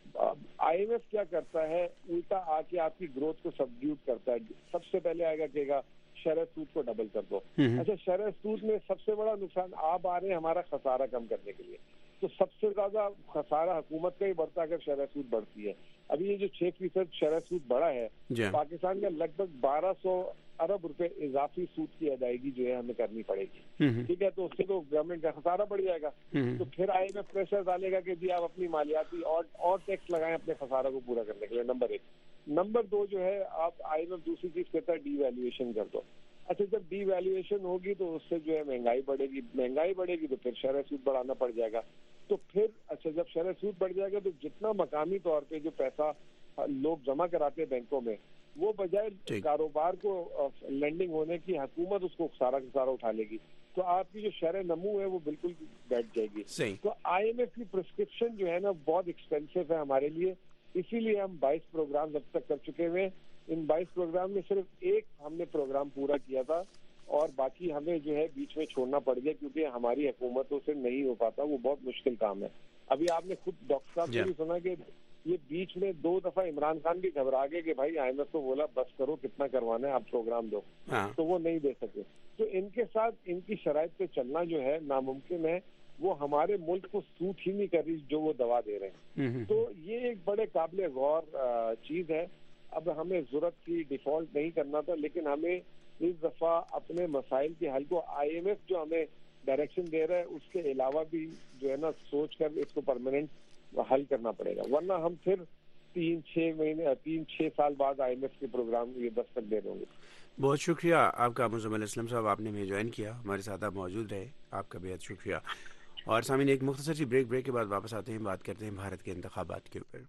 آئی ایم ایف کیا کرتا ہے, الٹا آ کے آپ کی گروتھ کو سبڈیوٹ کرتا ہے. سب سے پہلے آئے گا کہے گا شرح سود کو ڈبل کر دو. اچھا شرح سود میں سب سے بڑا نقصان آپ آ رہے ہیں ہمارا خسارہ کم کرنے کے لیے, تو سب سے زیادہ خسارہ حکومت کا ہی بڑھتا ہے اگر شرح سود بڑھتی ہے. ابھی یہ جو چھ فیصد شرح سود بڑھا ہے پاکستان کا لگ بھگ بارہ سو ارب روپے اضافی سود کی ادائیگی جو ہے ہمیں کرنی پڑے گی. ٹھیک ہے, تو اس سے تو گورنمنٹ کا خسارہ بڑھ جائے گا. تو پھر آئی ایم ایف پریشر ڈالے گا کہ جی آپ اپنی مالیاتی اور اور ٹیکس لگائیں اپنے خسارہ کو پورا کرنے کے لیے. نمبر ایک. نمبر دو جو ہے آپ آئی ایم ایف دوسری چیز کہتا ہے ڈی ویلیویشن کر دو. اچھا جب ڈی ویلیویشن ہوگی تو اس سے جو ہے مہنگائی بڑھے گی, مہنگائی بڑھے گی تو پھر شرح سود بڑھانا پڑ جائے گا. تو پھر اچھا جب شرح سود بڑھ جائے گا تو جتنا مقامی طور پہ جو پیسہ لوگ جمع کراتے ہیں بینکوں میں وہ بجائے کاروبار کو لینڈنگ ہونے کی حکومت اس کو سارا کا سارا اٹھا لے گی. تو آپ کی جو شرح نمو ہے وہ بالکل بیٹھ جائے گی. تو آئی ایم ایف کی پرسکرپشن جو ہے نا بہت ایکسپینسو ہے ہمارے لیے, اسی لیے ہم بائیس پروگرام اب تک کر چکے ہوئے. ان بائیس پروگرام میں صرف ایک ہم نے پروگرام پورا کیا تھا اور باقی ہمیں جو ہے بیچ میں چھوڑنا پڑ گیا کیونکہ ہماری حکومتوں سے نہیں ہو پاتا, وہ بہت مشکل کام ہے. ابھی آپ نے خود ڈاکٹر صاحب سے بھی سنا کہ یہ بیچ میں دو دفعہ عمران خان بھی گھبرا گئے کہ بھائی آئی ایم ایف کو بولا بس کرو کتنا کروانا ہے آپ پروگرام دو, تو وہ نہیں دے سکے. تو ان کے ساتھ ان کی شرائط پہ چلنا جو ہے ناممکن ہے, وہ ہمارے ملک کو سوٹ ہی نہیں کر رہی جو وہ دوا دے رہے ہیں. تو یہ ایک بڑے قابل غور چیز ہے. اب ہمیں ضرورت کی ڈیفالٹ نہیں کرنا تھا, لیکن ہمیں اس دفعہ اپنے مسائل کے حل کو آئی ایم ایف جو ہمیں ڈائریکشن دے رہا ہے اس کے علاوہ بھی جو ہے نا سوچ کر اس کو پرماننٹ حل کرنا پڑے گا, ورنہ ہم پھر تین چھ مہینے تین چھ سال بعد آئی ایم ایف کے پروگرام یہ دستک دے دیں گے. بہت شکریہ آپ کا مزمل اسلم صاحب, آپ نے ہمیں جوائن کیا, ہمارے ساتھ آپ موجود رہے, آپ کا بہت شکریہ. اور سامعین ایک مختصر سی بریک بریک کے بعد واپس آتے ہیں, بات کرتے ہیں بھارت کے انتخابات کے اوپر.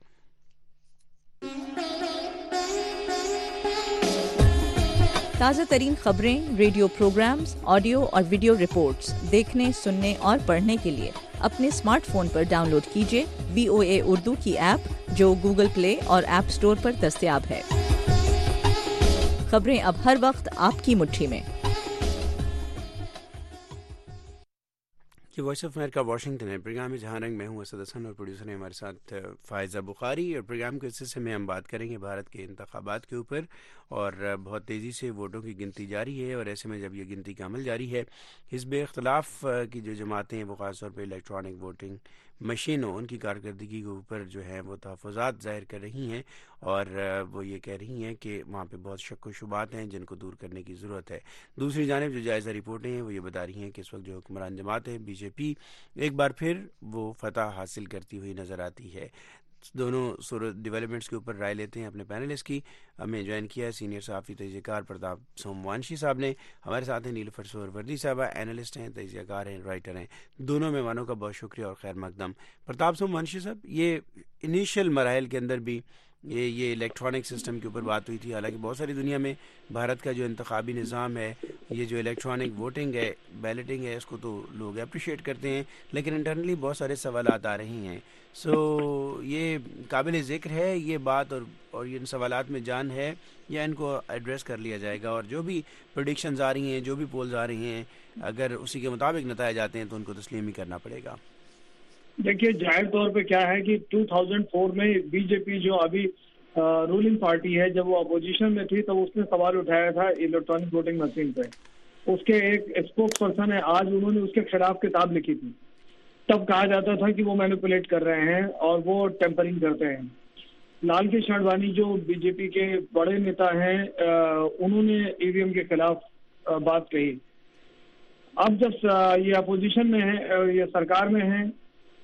تازہ ترین خبریں, ریڈیو پروگرامز, آڈیو اور ویڈیو رپورٹس دیکھنے, سننے اور پڑھنے کے لیے اپنے اسمارٹ فون پر ڈاؤن لوڈ کیجیے وی او اے اردو کی ایپ جو گوگل پلے اور ایپ اسٹور پر دستیاب ہے. خبریں اب ہر وقت آپ کی مٹھی میں. یہ وائس آف امریکہ واشنگٹن ہے. پروگرام میں جہاں رنگ میں ہوں اسد حسن اور پروڈیوسر ہیں ہمارے ساتھ فائزہ بخاری. اور پروگرام کے اس حصے میں ہم بات کریں گے بھارت کے انتخابات کے اوپر. اور بہت تیزی سے ووٹوں کی گنتی جاری ہے, اور ایسے میں جب یہ گنتی کا عمل جاری ہے, حزب اختلاف کی جو جماعتیں ہیں وہ خاص طور پہ الیکٹرانک ووٹنگ مشینوں ان کی کارکردگی کے اوپر جو ہے وہ تحفظات ظاہر کر رہی ہیں, اور وہ یہ کہہ رہی ہیں کہ وہاں پہ بہت شک و شبہات ہیں جن کو دور کرنے کی ضرورت ہے. دوسری جانب جو جائزہ رپورٹیں ہیں وہ یہ بتا رہی ہیں کہ اس وقت جو حکمران جماعت ہے بی جے پی ایک بار پھر وہ فتح حاصل کرتی ہوئی نظر آتی ہے. دونوں صورت ڈیولپمنٹس کے اوپر رائے لیتے ہیں اپنے پینلسٹ کی. ہمیں جوائن کیا ہے سینئر صحافی تجزیہ کار پرتاپ سوموانشی صاحب نے. ہمارے ساتھ ہیں نیلوفر سہروردی صاحبہ, اینالسٹ ہیں, تجزیہ کار ہیں, رائٹر ہیں. دونوں مہمانوں کا بہت شکریہ اور خیر مقدم. پرتاپ سوموانشی صاحب, یہ انیشیل مراحل کے اندر بھی یہ یہ الیکٹرانک سسٹم کے اوپر بات ہوئی تھی, حالانکہ بہت ساری دنیا میں بھارت کا جو انتخابی نظام ہے, یہ جو الیکٹرانک ووٹنگ ہے, بیلٹنگ ہے, اس کو تو لوگ اپریشیٹ کرتے ہیں, لیکن انٹرنلی بہت سارے سوالات آ رہی ہیں. سو so, یہ قابل ذکر ہے یہ بات, اور اور ان سوالات میں جان ہے, یا ان کو ایڈریس کر لیا جائے گا, اور جو بھی پریڈکشنز آ رہی ہیں, جو بھی پولز آ رہی ہیں, اگر اسی کے مطابق نتائج آتے ہیں تو ان کو تسلیم ہی کرنا پڑے گا. دیکھیے ظاہر طور پہ کیا ہے کہ دو ہزار چار میں بی جے پی جو ابھی رولنگ پارٹی ہے, جب وہ اپوزیشن میں تھی تو اس نے سوال اٹھایا تھا الیکٹرانک ووٹنگ مشین پہ. اس کے ایک اسپوکس پرسن ہے, آج انہوں نے اس کے خلاف کتاب لکھی تھی. تب کہا جاتا تھا کہ وہ مینیپولیٹ کر رہے ہیں اور وہ ٹیمپرنگ کرتے ہیں. لال کش اڈوانی جو بی جے پی کے بڑے نیتا ہیں, انہوں نے ای وی ایم کے خلاف بات کہی. اب جب یہ اپوزیشن میں ہے, یہ سرکار میں ہے,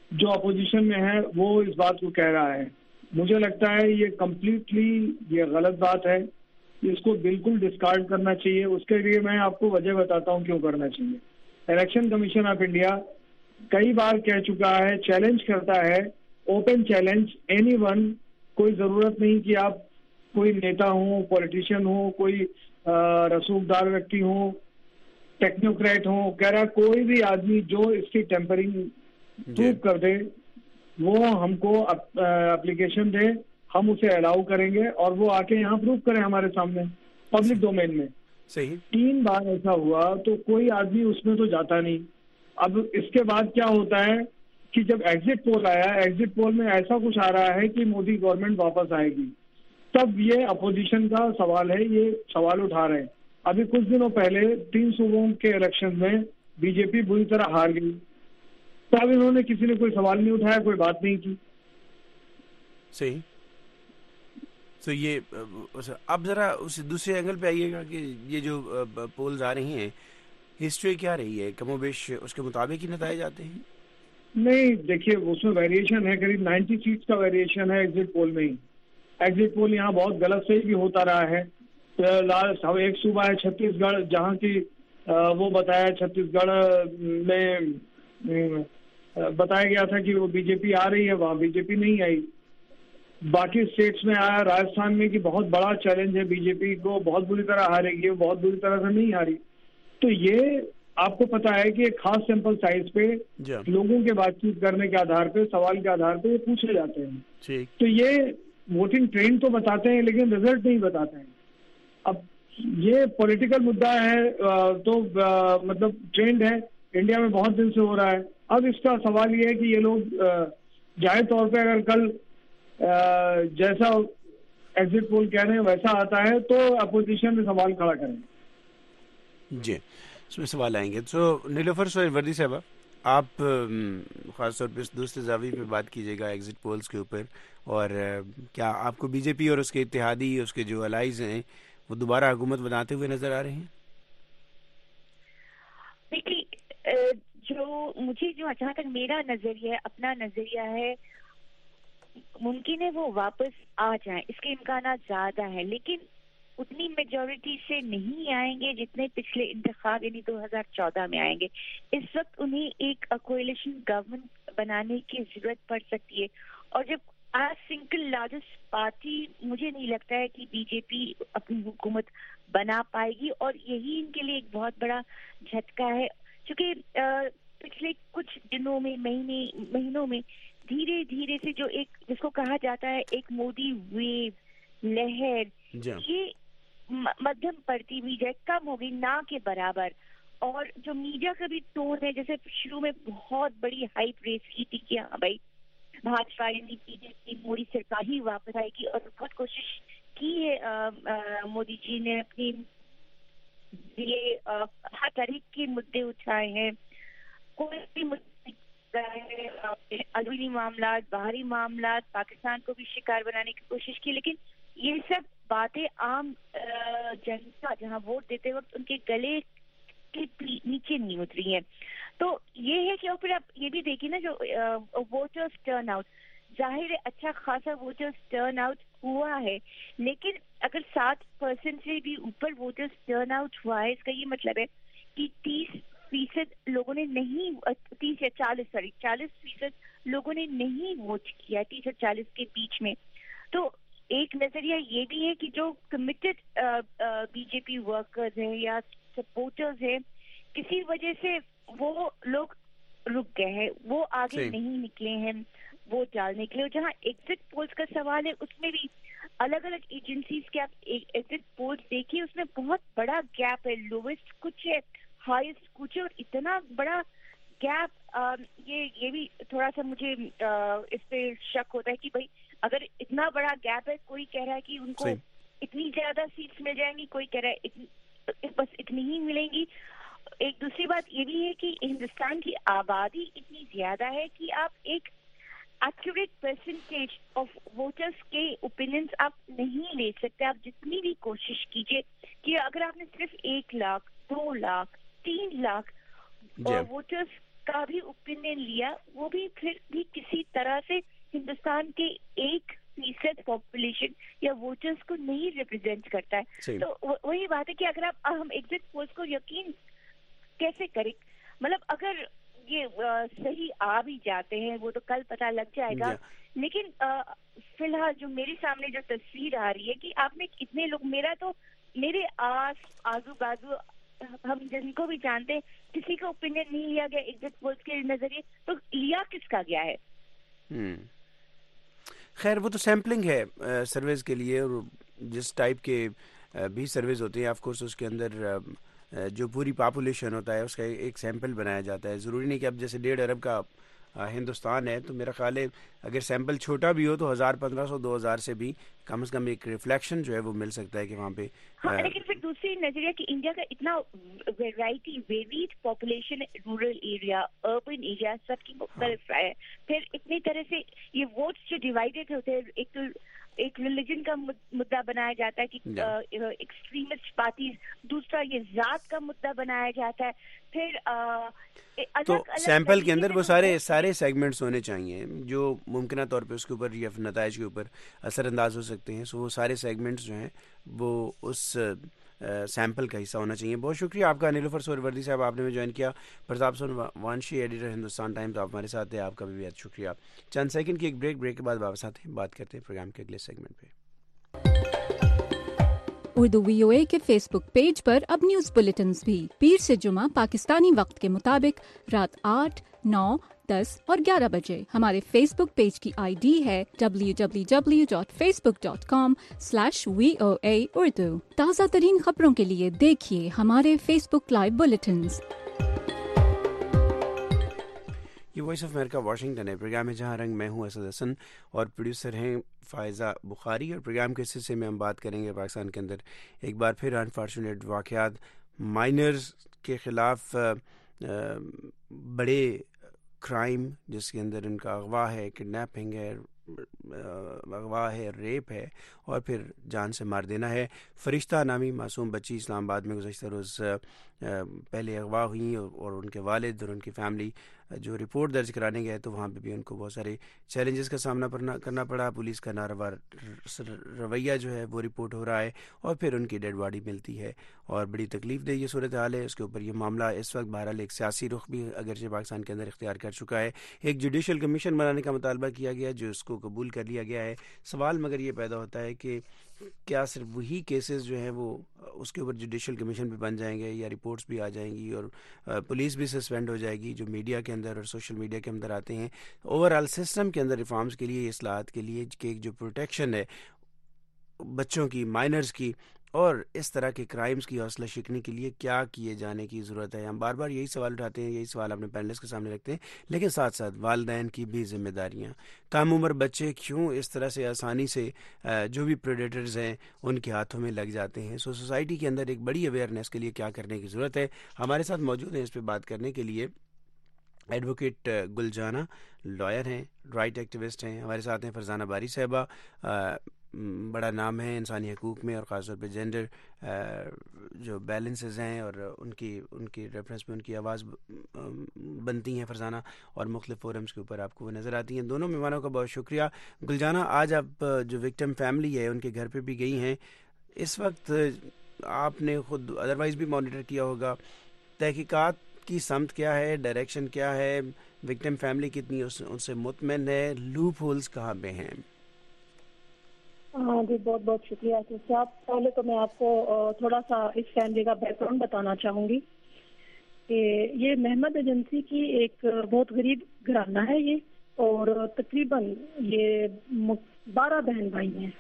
جو اپوزیشن میں ہے وہ اس بات کو کہہ رہا ہے. مجھے لگتا ہے یہ کمپلیٹلی یہ غلط بات ہے, اس کو بالکل ڈسکارڈ کرنا چاہیے. اس کے لیے میں آپ کو وجہ بتاتا ہوں کیوں کرنا چاہیے. الیکشن کمیشن آف انڈیا کئی بار کہہ چکا ہے, چیلنج کرتا ہے, اوپن چیلنج اینی ون. کوئی ضرورت نہیں کہ آپ کوئی نیتا ہوں, پولیٹیشین ہوں, کوئی رسوخدار ویکتی ہوں, ٹیکنوکریٹ ہوں, کہہ رہا کوئی بھی آدمی جو اس کی ٹیمپرنگ پروو کر دے وہ ہم کو اپلیکیشن دے, ہم اسے الاؤ کریں گے اور وہ آ کے یہاں پروو کریں ہمارے سامنے پبلک ڈومین میں. صحیح. تین بار ایسا ہوا تو کوئی آدمی اس میں تو جاتا نہیں. اب اس کے بعد کیا ہوتا ہے کہ جب ایگزٹ پول آیا, ایگزٹ پول میں ایسا کچھ آ رہا ہے کہ مودی گورنمنٹ واپس آئے گی, تب یہ اپوزیشن کا سوال ہے, یہ سوال اٹھا رہے ہیں. ابھی کچھ دنوں پہلے تین صوبوں کے الیکشن میں بی جے پی بری طرح ہار گئی, تب انہوں نے کسی نے کوئی سوال نہیں اٹھایا, کوئی بات نہیں کی. صحیح. تو یہ اب ذرا اس دوسرے اینگل پہ آئیے گا کہ یہ جو پولز آ رہی ہیں ہسٹری کیا رہی ہے, کم و بیش اس کے مطابق ہی نتائج آتے ہیں؟ نہیں دیکھیے اس میں ویریشن ہے, قریب نائنٹی سیٹس کا ویریشن ہے ایگزٹ پول میں ہی. ایگزٹ پول یہاں بہت غلط صحیح بھی ہوتا رہا ہے. لاسٹ ایک صوبہ ہے چھتیس گڑھ, جہاں کی وہ بتایا چھتیس گڑھ میں بتایا گیا تھا کہ وہ بی جے پی آ رہی ہے, وہاں بی جے پی نہیں آئی. باقی اسٹیٹس میں آیا راجستھان میں کہ بہت بڑا چیلنج ہے, بی جے پی کو بہت بری طرح ہارے گی, وہ بہت بری طرح سے نہیں ہاری. تو یہ آپ کو پتا ہے کہ ایک خاص سیمپل سائز پہ لوگوں کے بات چیت کرنے کے آدھار پہ, سوال کے آدھار پہ یہ پوچھے جاتے ہیں. تو یہ ووٹنگ ٹرینڈ تو بتاتے ہیں لیکن رزلٹ نہیں بتاتے ہیں. اب یہ پولیٹیکل مدعا ہے تو مطلب ٹرینڈ ہے, انڈیا میں بہت دن سے ہو رہا ہے. اب اس کا سوال یہ ہے کہ یہ لوگ ظاہر طور پہ اگر کل جیسا ایگزٹ پول کہہ رہے ہیں ویسا آتا ہے تو اپوزیشن میں سوال کھڑا کریں. جی اس میں سوال آئیں گے. تو نیلوفر سہروردی صاحبہ, آپ خاص طور پہ اس دوسرے زاویے پہ بات کیجیے گا ایگزٹ پولز کے اوپر, اور کیا آپ کو بی جے پی اور اس کے اتحادی, اس کے جو الائز ہیں, وہ دوبارہ حکومت بناتے ہوئے نظر آ رہے ہیں؟ دیکھیے جو مجھے جو جہاں تک میرا نظریہ ہے, اپنا نظریہ ہے, ممکن ہے وہ واپس آ جائیں, اس کے امکانات زیادہ ہیں, لیکن اتنی میجورٹی سے نہیں آئیں گے جتنے پچھلے انتخاب یعنی دو ہزار چودہ میں آئیں گے. اس وقت انہیں ایک کولیشن گورنمنٹ بنانے کی ضرورت پڑ سکتی ہے, اور جب آج سنگل لارجسٹ پارٹی مجھے نہیں لگتا ہے کہ بی جے پی اپنی حکومت بنا پائے گی, اور یہی ان کے لیے ایک بہت بڑا جھٹکا ہے. چونکہ پچھلے کچھ دنوں میں مہینے مہینوں میں دھیرے دھیرے سے جو ایک جس کو کہا جاتا ہے ایک مودی ویو لہر, یہ مدھم پڑتی ہوئی جائے, کم ہوگی, نہ کے برابر. اور جو میڈیا کا بھی ٹون ہے, جیسے شروع میں بہت بڑی ہائپ ریس کی تھی کہ ہاں بھائی بھاجپا یعنی بی جے پی مودی سرکار ہی واپس آئے گی, اور بہت کوشش کی ہے مودی جی نے, اپنی یہ ہر طرح کے مدعے اٹھائے ہیں. کوئی بھی مدعے اندرونی معاملات, باہری معاملات, پاکستان کو بھی شکار بنانے کی کوشش کی, لیکن یہ سب باتیں عام جنتا جہاں ووٹ دیتے وقت ان کے گلے کے نیچے نہیں اتری ہیں. تو یہ ہے کہ اور پھر آپ یہ بھی دیکھیے نا جو ووٹرز ٹرن آؤٹ, ظاہر ہے اچھا خاصا ووٹرز ٹرن آؤٹ ہوا ہے, لیکن اگر سات پرسینٹ سے بھی اوپر ووٹرز ٹرن آؤٹ ہوا ہے, اس کا یہ مطلب ہے کہ تیس فیصد لوگوں نے نہیں, تیس یا چالیس سوری چالیس فیصد لوگوں نے نہیں ووٹ کیا, تیس اور چالیس کے بیچ میں. تو ایک نظریہ یہ بھی ہے کہ جو committed B J P workers ہیں یا سپورٹرز ہیں, کسی وجہ سے وہ لوگ رک گئے ہیں, وہ آگے نہیں نکلے ہیں ووٹ ڈالنے کے لیے. اور جہاں ایگزٹ پولز کا سوال ہے, اس میں بھی الگ الگ ایجنسیز کے آپ ایگزٹ پولز دیکھیے, اس میں بہت بڑا گیپ ہے, لویسٹ کچھ ہے, ہائیسٹ کچھ ہے, اور اتنا بڑا گیپ. یہ یہ بھی تھوڑا سا مجھے اس پہ شک ہوتا ہے کہ بھائی اگر اتنا بڑا گیپ ہے, کوئی کہہ رہا ہے کہ ان کو اتنی زیادہ سیٹس مل جائیں گی, کوئی کہہ رہا ہے بس اتنی ہی ملیں گی. ایک دوسری بات یہ بھی ہے کہ ہندوستان کی آبادی اتنی زیادہ ہے کہ آپ ایک ایکوریٹ پرسنٹیج آف ووٹرس کے اوپینینس آپ نہیں لے سکتے. آپ جتنی بھی کوشش کیجیے کہ اگر آپ نے صرف ایک لاکھ, دو لاکھ, تین لاکھ ووٹرس کا بھی اوپینین لیا, وہ بھی پھر بھی کسی طرح سے ہندوستان کے ایک فیصد پاپولیشن یا ووٹرز کو نہیں ریپرزینٹ کرتا ہے. تو وہی بات ہے کہ اگر آپ ہم ایگزٹ پولس کو یقین کیسے کریں, مطلب اگر یہ صحیح آ بھی جاتے ہیں وہ تو کل پتہ لگ جائے گا, لیکن فی الحال جو میرے سامنے جو تصویر آ رہی ہے کہ آپ نے اتنے لوگ, میرا تو میرے آس آزو بازو ہم جن کو بھی جانتے ہیں کسی کا اوپینین نہیں لیا گیا ایگزٹ پولس کے نظریے, تو لیا کس کا گیا ہے؟ خیر وہ تو سیمپلنگ ہے سرویز کے لیے, اور جس ٹائپ کے بھی سرویز ہوتے ہیں آف کورس اس کے اندر جو پوری پاپولیشن ہوتا ہے اس کا ایک سیمپل بنایا جاتا ہے. ضروری نہیں کہ اب جیسے ڈیڑھ ارب کا ہندوستان ہے تو میرا خیال ہے اگر سیمپل چھوٹا بھی ہو تو ہزار پندرہ سو دو ہزار سے بھی کم از کم ایک ریفلیکشن جو ہے وہ مل سکتا ہے کہ وہاں پہ. ہاں لیکن پھر دوسری نظریہ کہ انڈیا کا اتنا variety varied population, rural area urban area سب کی مختلف ہے, پھر اتنی طرح سے یہ ووٹس جو ڈیوائڈیڈ ہوتے ہیں, ایک تو ایک ریلیجن کا مدعا بنایا جاتا ہے کہ ایکسٹریمسٹ پارٹیز, دوسرا یہ ذات کا مدعا بنایا جاتا ہے, پھر تو سیمپل کے اندر وہ سارے سارے سیگمنٹس ہونے چاہیے جو ممکنہ طور پہ اس کے اوپر یا نتائج کے اوپر اثر انداز ہو سکتے ہیں. سو وہ سارے سیگمنٹس جو ہیں وہ اس سیمپل کا حصہ ہونا چاہیے. بہت شکریہ آپ کا نیلوفر سہروردی صاحب, آپ نے بھی جوائن کیا. Pratap Sonvanshi editor Hindustan Times آپ ہمارے ساتھ ہیں, آپ کا بھی بہت شکریہ. چند سیکنڈ کی ایک بریک, بریک کے بعد واپس آتے ہیں, بات کرتے ہیں پروگرام کے اگلے سیگمنٹ پہ. اردو وی او اے کے فیس بک پیج پر اب نیوز بلیٹنز بھی پیر سے جمعہ پاکستانی وقت کے مطابق رات آٹھ, نو, دس اور گیارہ بجے. ہمارے فیس بک پیج کی آئی ڈی ہے W W W dot Facebook dot com slash V O A Urdu. تازہ ترین خبروں کے لیے دیکھیے ہمارے فیس بک لائیو بلیٹنز. یہ وائس آف امریکہ واشنگٹن ہے, پروگرام ہے جہاں رنگ. میں ہوں اسد حسن اور پروڈیوسر ہیں فائزہ بخاری, اور پروگرام کے حصے میں ہم بات کریں گے پاکستان کے اندر ایک بار پھر انفارچونیٹ واقعات, مائنرز کے خلاف بڑے کرائم جس کے اندر ان کا اغوا ہے, کڈنیپنگ ہے, اغوا ہے, ریپ ہے اور پھر جان سے مار دینا ہے. فرشتہ نامی معصوم بچی اسلام آباد میں گزشتہ روز پہلے اغوا ہوئی اور ان کے والد اور ان کی فیملی جو رپورٹ درج کرانے گئے تو وہاں پہ بھی ان کو بہت سارے چیلنجز کا سامنا کرنا پڑا. پولیس کا ناروا رویہ جو ہے وہ رپورٹ ہو رہا ہے اور پھر ان کی ڈیڈ باڈی ملتی ہے اور بڑی تکلیف دہ یہ صورتحال ہے. اس کے اوپر یہ معاملہ اس وقت بہرحال ایک سیاسی رخ بھی اگرچہ پاکستان کے اندر اختیار کر چکا ہے. ایک جوڈیشل کمیشن بنانے کا مطالبہ کیا گیا جو اس کو قبول کر لیا گیا ہے. سوال مگر یہ پیدا ہوتا ہے کہ کیا صرف وہی کیسز جو ہیں وہ اس کے اوپر جوڈیشل کمیشن بھی بن جائیں گے یا رپورٹس بھی آ جائیں گی اور پولیس بھی سسپینڈ ہو جائے گی جو میڈیا کے اندر اور سوشل میڈیا کے اندر آتے ہیں. اوور آل سسٹم کے اندر ریفارمز کے لیے, اصلاحات کے لیے کہ جو پروٹیکشن ہے بچوں کی, مائنرز کی اور اس طرح کے کرائمز کی حوصلہ شکنی کے لیے کیا کیے جانے کی ضرورت ہے. ہم بار بار یہی سوال اٹھاتے ہیں, یہی سوال اپنے پینلسٹ کے سامنے رکھتے ہیں, لیکن ساتھ ساتھ والدین کی بھی ذمہ داریاں. کم عمر بچے کیوں اس طرح سے آسانی سے جو بھی پریڈیٹرز ہیں ان کے ہاتھوں میں لگ جاتے ہیں. سو سوسائٹی کے اندر ایک بڑی اویئرنیس کے لیے کیا کرنے کی ضرورت ہے. ہمارے ساتھ موجود ہیں اس پہ بات کرنے کے لیے ایڈوکیٹ گلجانہ, لائر ہیں, رائٹ ایکٹیوسٹ ہیں. ہمارے ساتھ ہیں فرزانہ باری صاحبہ, بڑا نام ہے انسانی حقوق میں اور خاص طور پہ جینڈر جو بیلنسز ہیں اور ان کی ان کی ریفرنس میں ان کی آواز بنتی ہیں فرزانہ, اور مختلف فورمز کے اوپر آپ کو وہ نظر آتی ہیں. دونوں مہمانوں کا بہت شکریہ. گلجانہ, آج آپ جو وکٹم فیملی ہے ان کے گھر پہ بھی گئی ہیں, اس وقت آپ نے خود ادروائز بھی مانیٹر کیا ہوگا, تحقیقات کی سمت کیا ہے, ڈائریکشن کیا ہے, وکٹم فیملی کتنی ان سے مطمئن ہے, لوپ ہولز کہاں پہ ہیں؟ ہاں جی, بہت بہت شکریہ صاحب. پہلے تو میں آپ کو تھوڑا سا اس فیملی کا بیک گراؤنڈ بتانا چاہوں گی کہ یہ محمد ایجنسی کی ایک بہت غریب گھرانہ ہے یہ, اور تقریباً یہ بارہ بہن بھائی ہیں.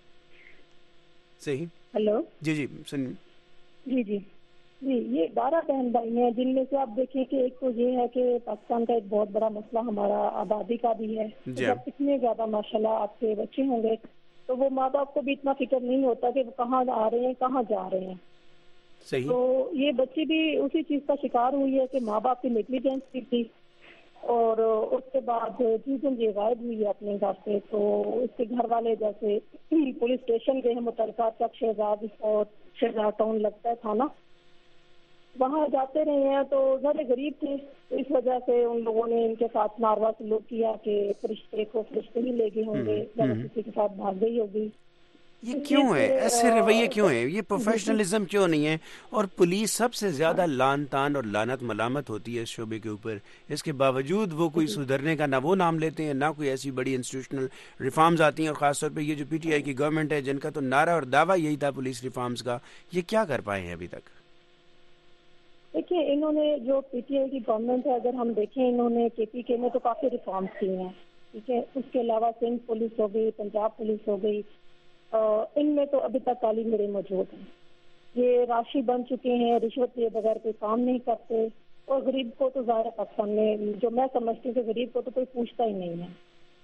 صحیح. ہلو جی جی سن جی جی جی یہ بارہ بہن بھائی ہیں, جن میں سے آپ دیکھیں کہ ایک تو یہ ہے کہ پاکستان کا ایک بہت بڑا مسئلہ ہمارا آبادی کا بھی ہے. جب اتنے زیادہ ماشاءاللہ آپ کے بچے ہوں گے تو وہ ماں باپ کو بھی اتنا فکر نہیں ہوتا کہ وہ کہاں آ رہے ہیں کہاں جا رہے ہیں. صحیح. تو یہ بچی بھی اسی چیز کا شکار ہوئی ہے کہ ماں باپ کی نیگلیجنس کی تھی, اور اس کے بعد جس دن یہ غائب ہوئی ہے اپنے گھر سے تو اس کے گھر والے جیسے پولیس اسٹیشن گئے ہیں متعلقہ چک شہزاد اور شہزاد ٹاؤن لگتا ہے تھانہ, وہاں جاتے رہے ہیں تو زیادہ غریب تھے، تو اس وجہ سے ان لوگوں نے ان کے ساتھ ناروا سلوک کیا کہ فرشتے کو فرشتے ہی لے گئے ہوں گے، کسی کے ساتھ بھاگ گئی ہوگی. یہ کیوں ہے ایسے رویے کیوں ہیں؟ یہ پروفیشنلزم کیوں نہیں ہے؟ اور پولیس سب سے زیادہ لان تان اور لانت ملامت ہوتی ہے اس شعبے کے اوپر، اس کے باوجود وہ کوئی سدھرنے کا نہ وہ نام لیتے ہیں، نہ کوئی ایسی بڑی انسٹیٹیوشنل ریفارمز آتی ہیں. اور خاص طور پہ یہ جو پی ٹی آئی کی گورنمنٹ ہے جن کا تو نعرہ اور دعویٰ یہی تھا پولیس ریفارمز کا، یہ کیا کر پائے ہیں ابھی تک؟ دیکھیے انہوں نے جو پی ٹی آئی کی گورنمنٹ ہے، اگر ہم دیکھیں انہوں نے کے پی کے میں تو کافی ریفارمز کیے ہیں، ٹھیک ہے. اس کے علاوہ سندھ پولیس ہو گئی، پنجاب پولیس ہو گئی، ان میں تو ابھی تک کالی میرے موجود ہیں. یہ راشی بن چکے ہیں، رشوت لیے بغیر کوئی کام نہیں کرتے، اور غریب کو تو ظاہر پاکستان میں جو میں سمجھتی ہوں کہ غریب کو تو کوئی پوچھتا ہی نہیں ہے.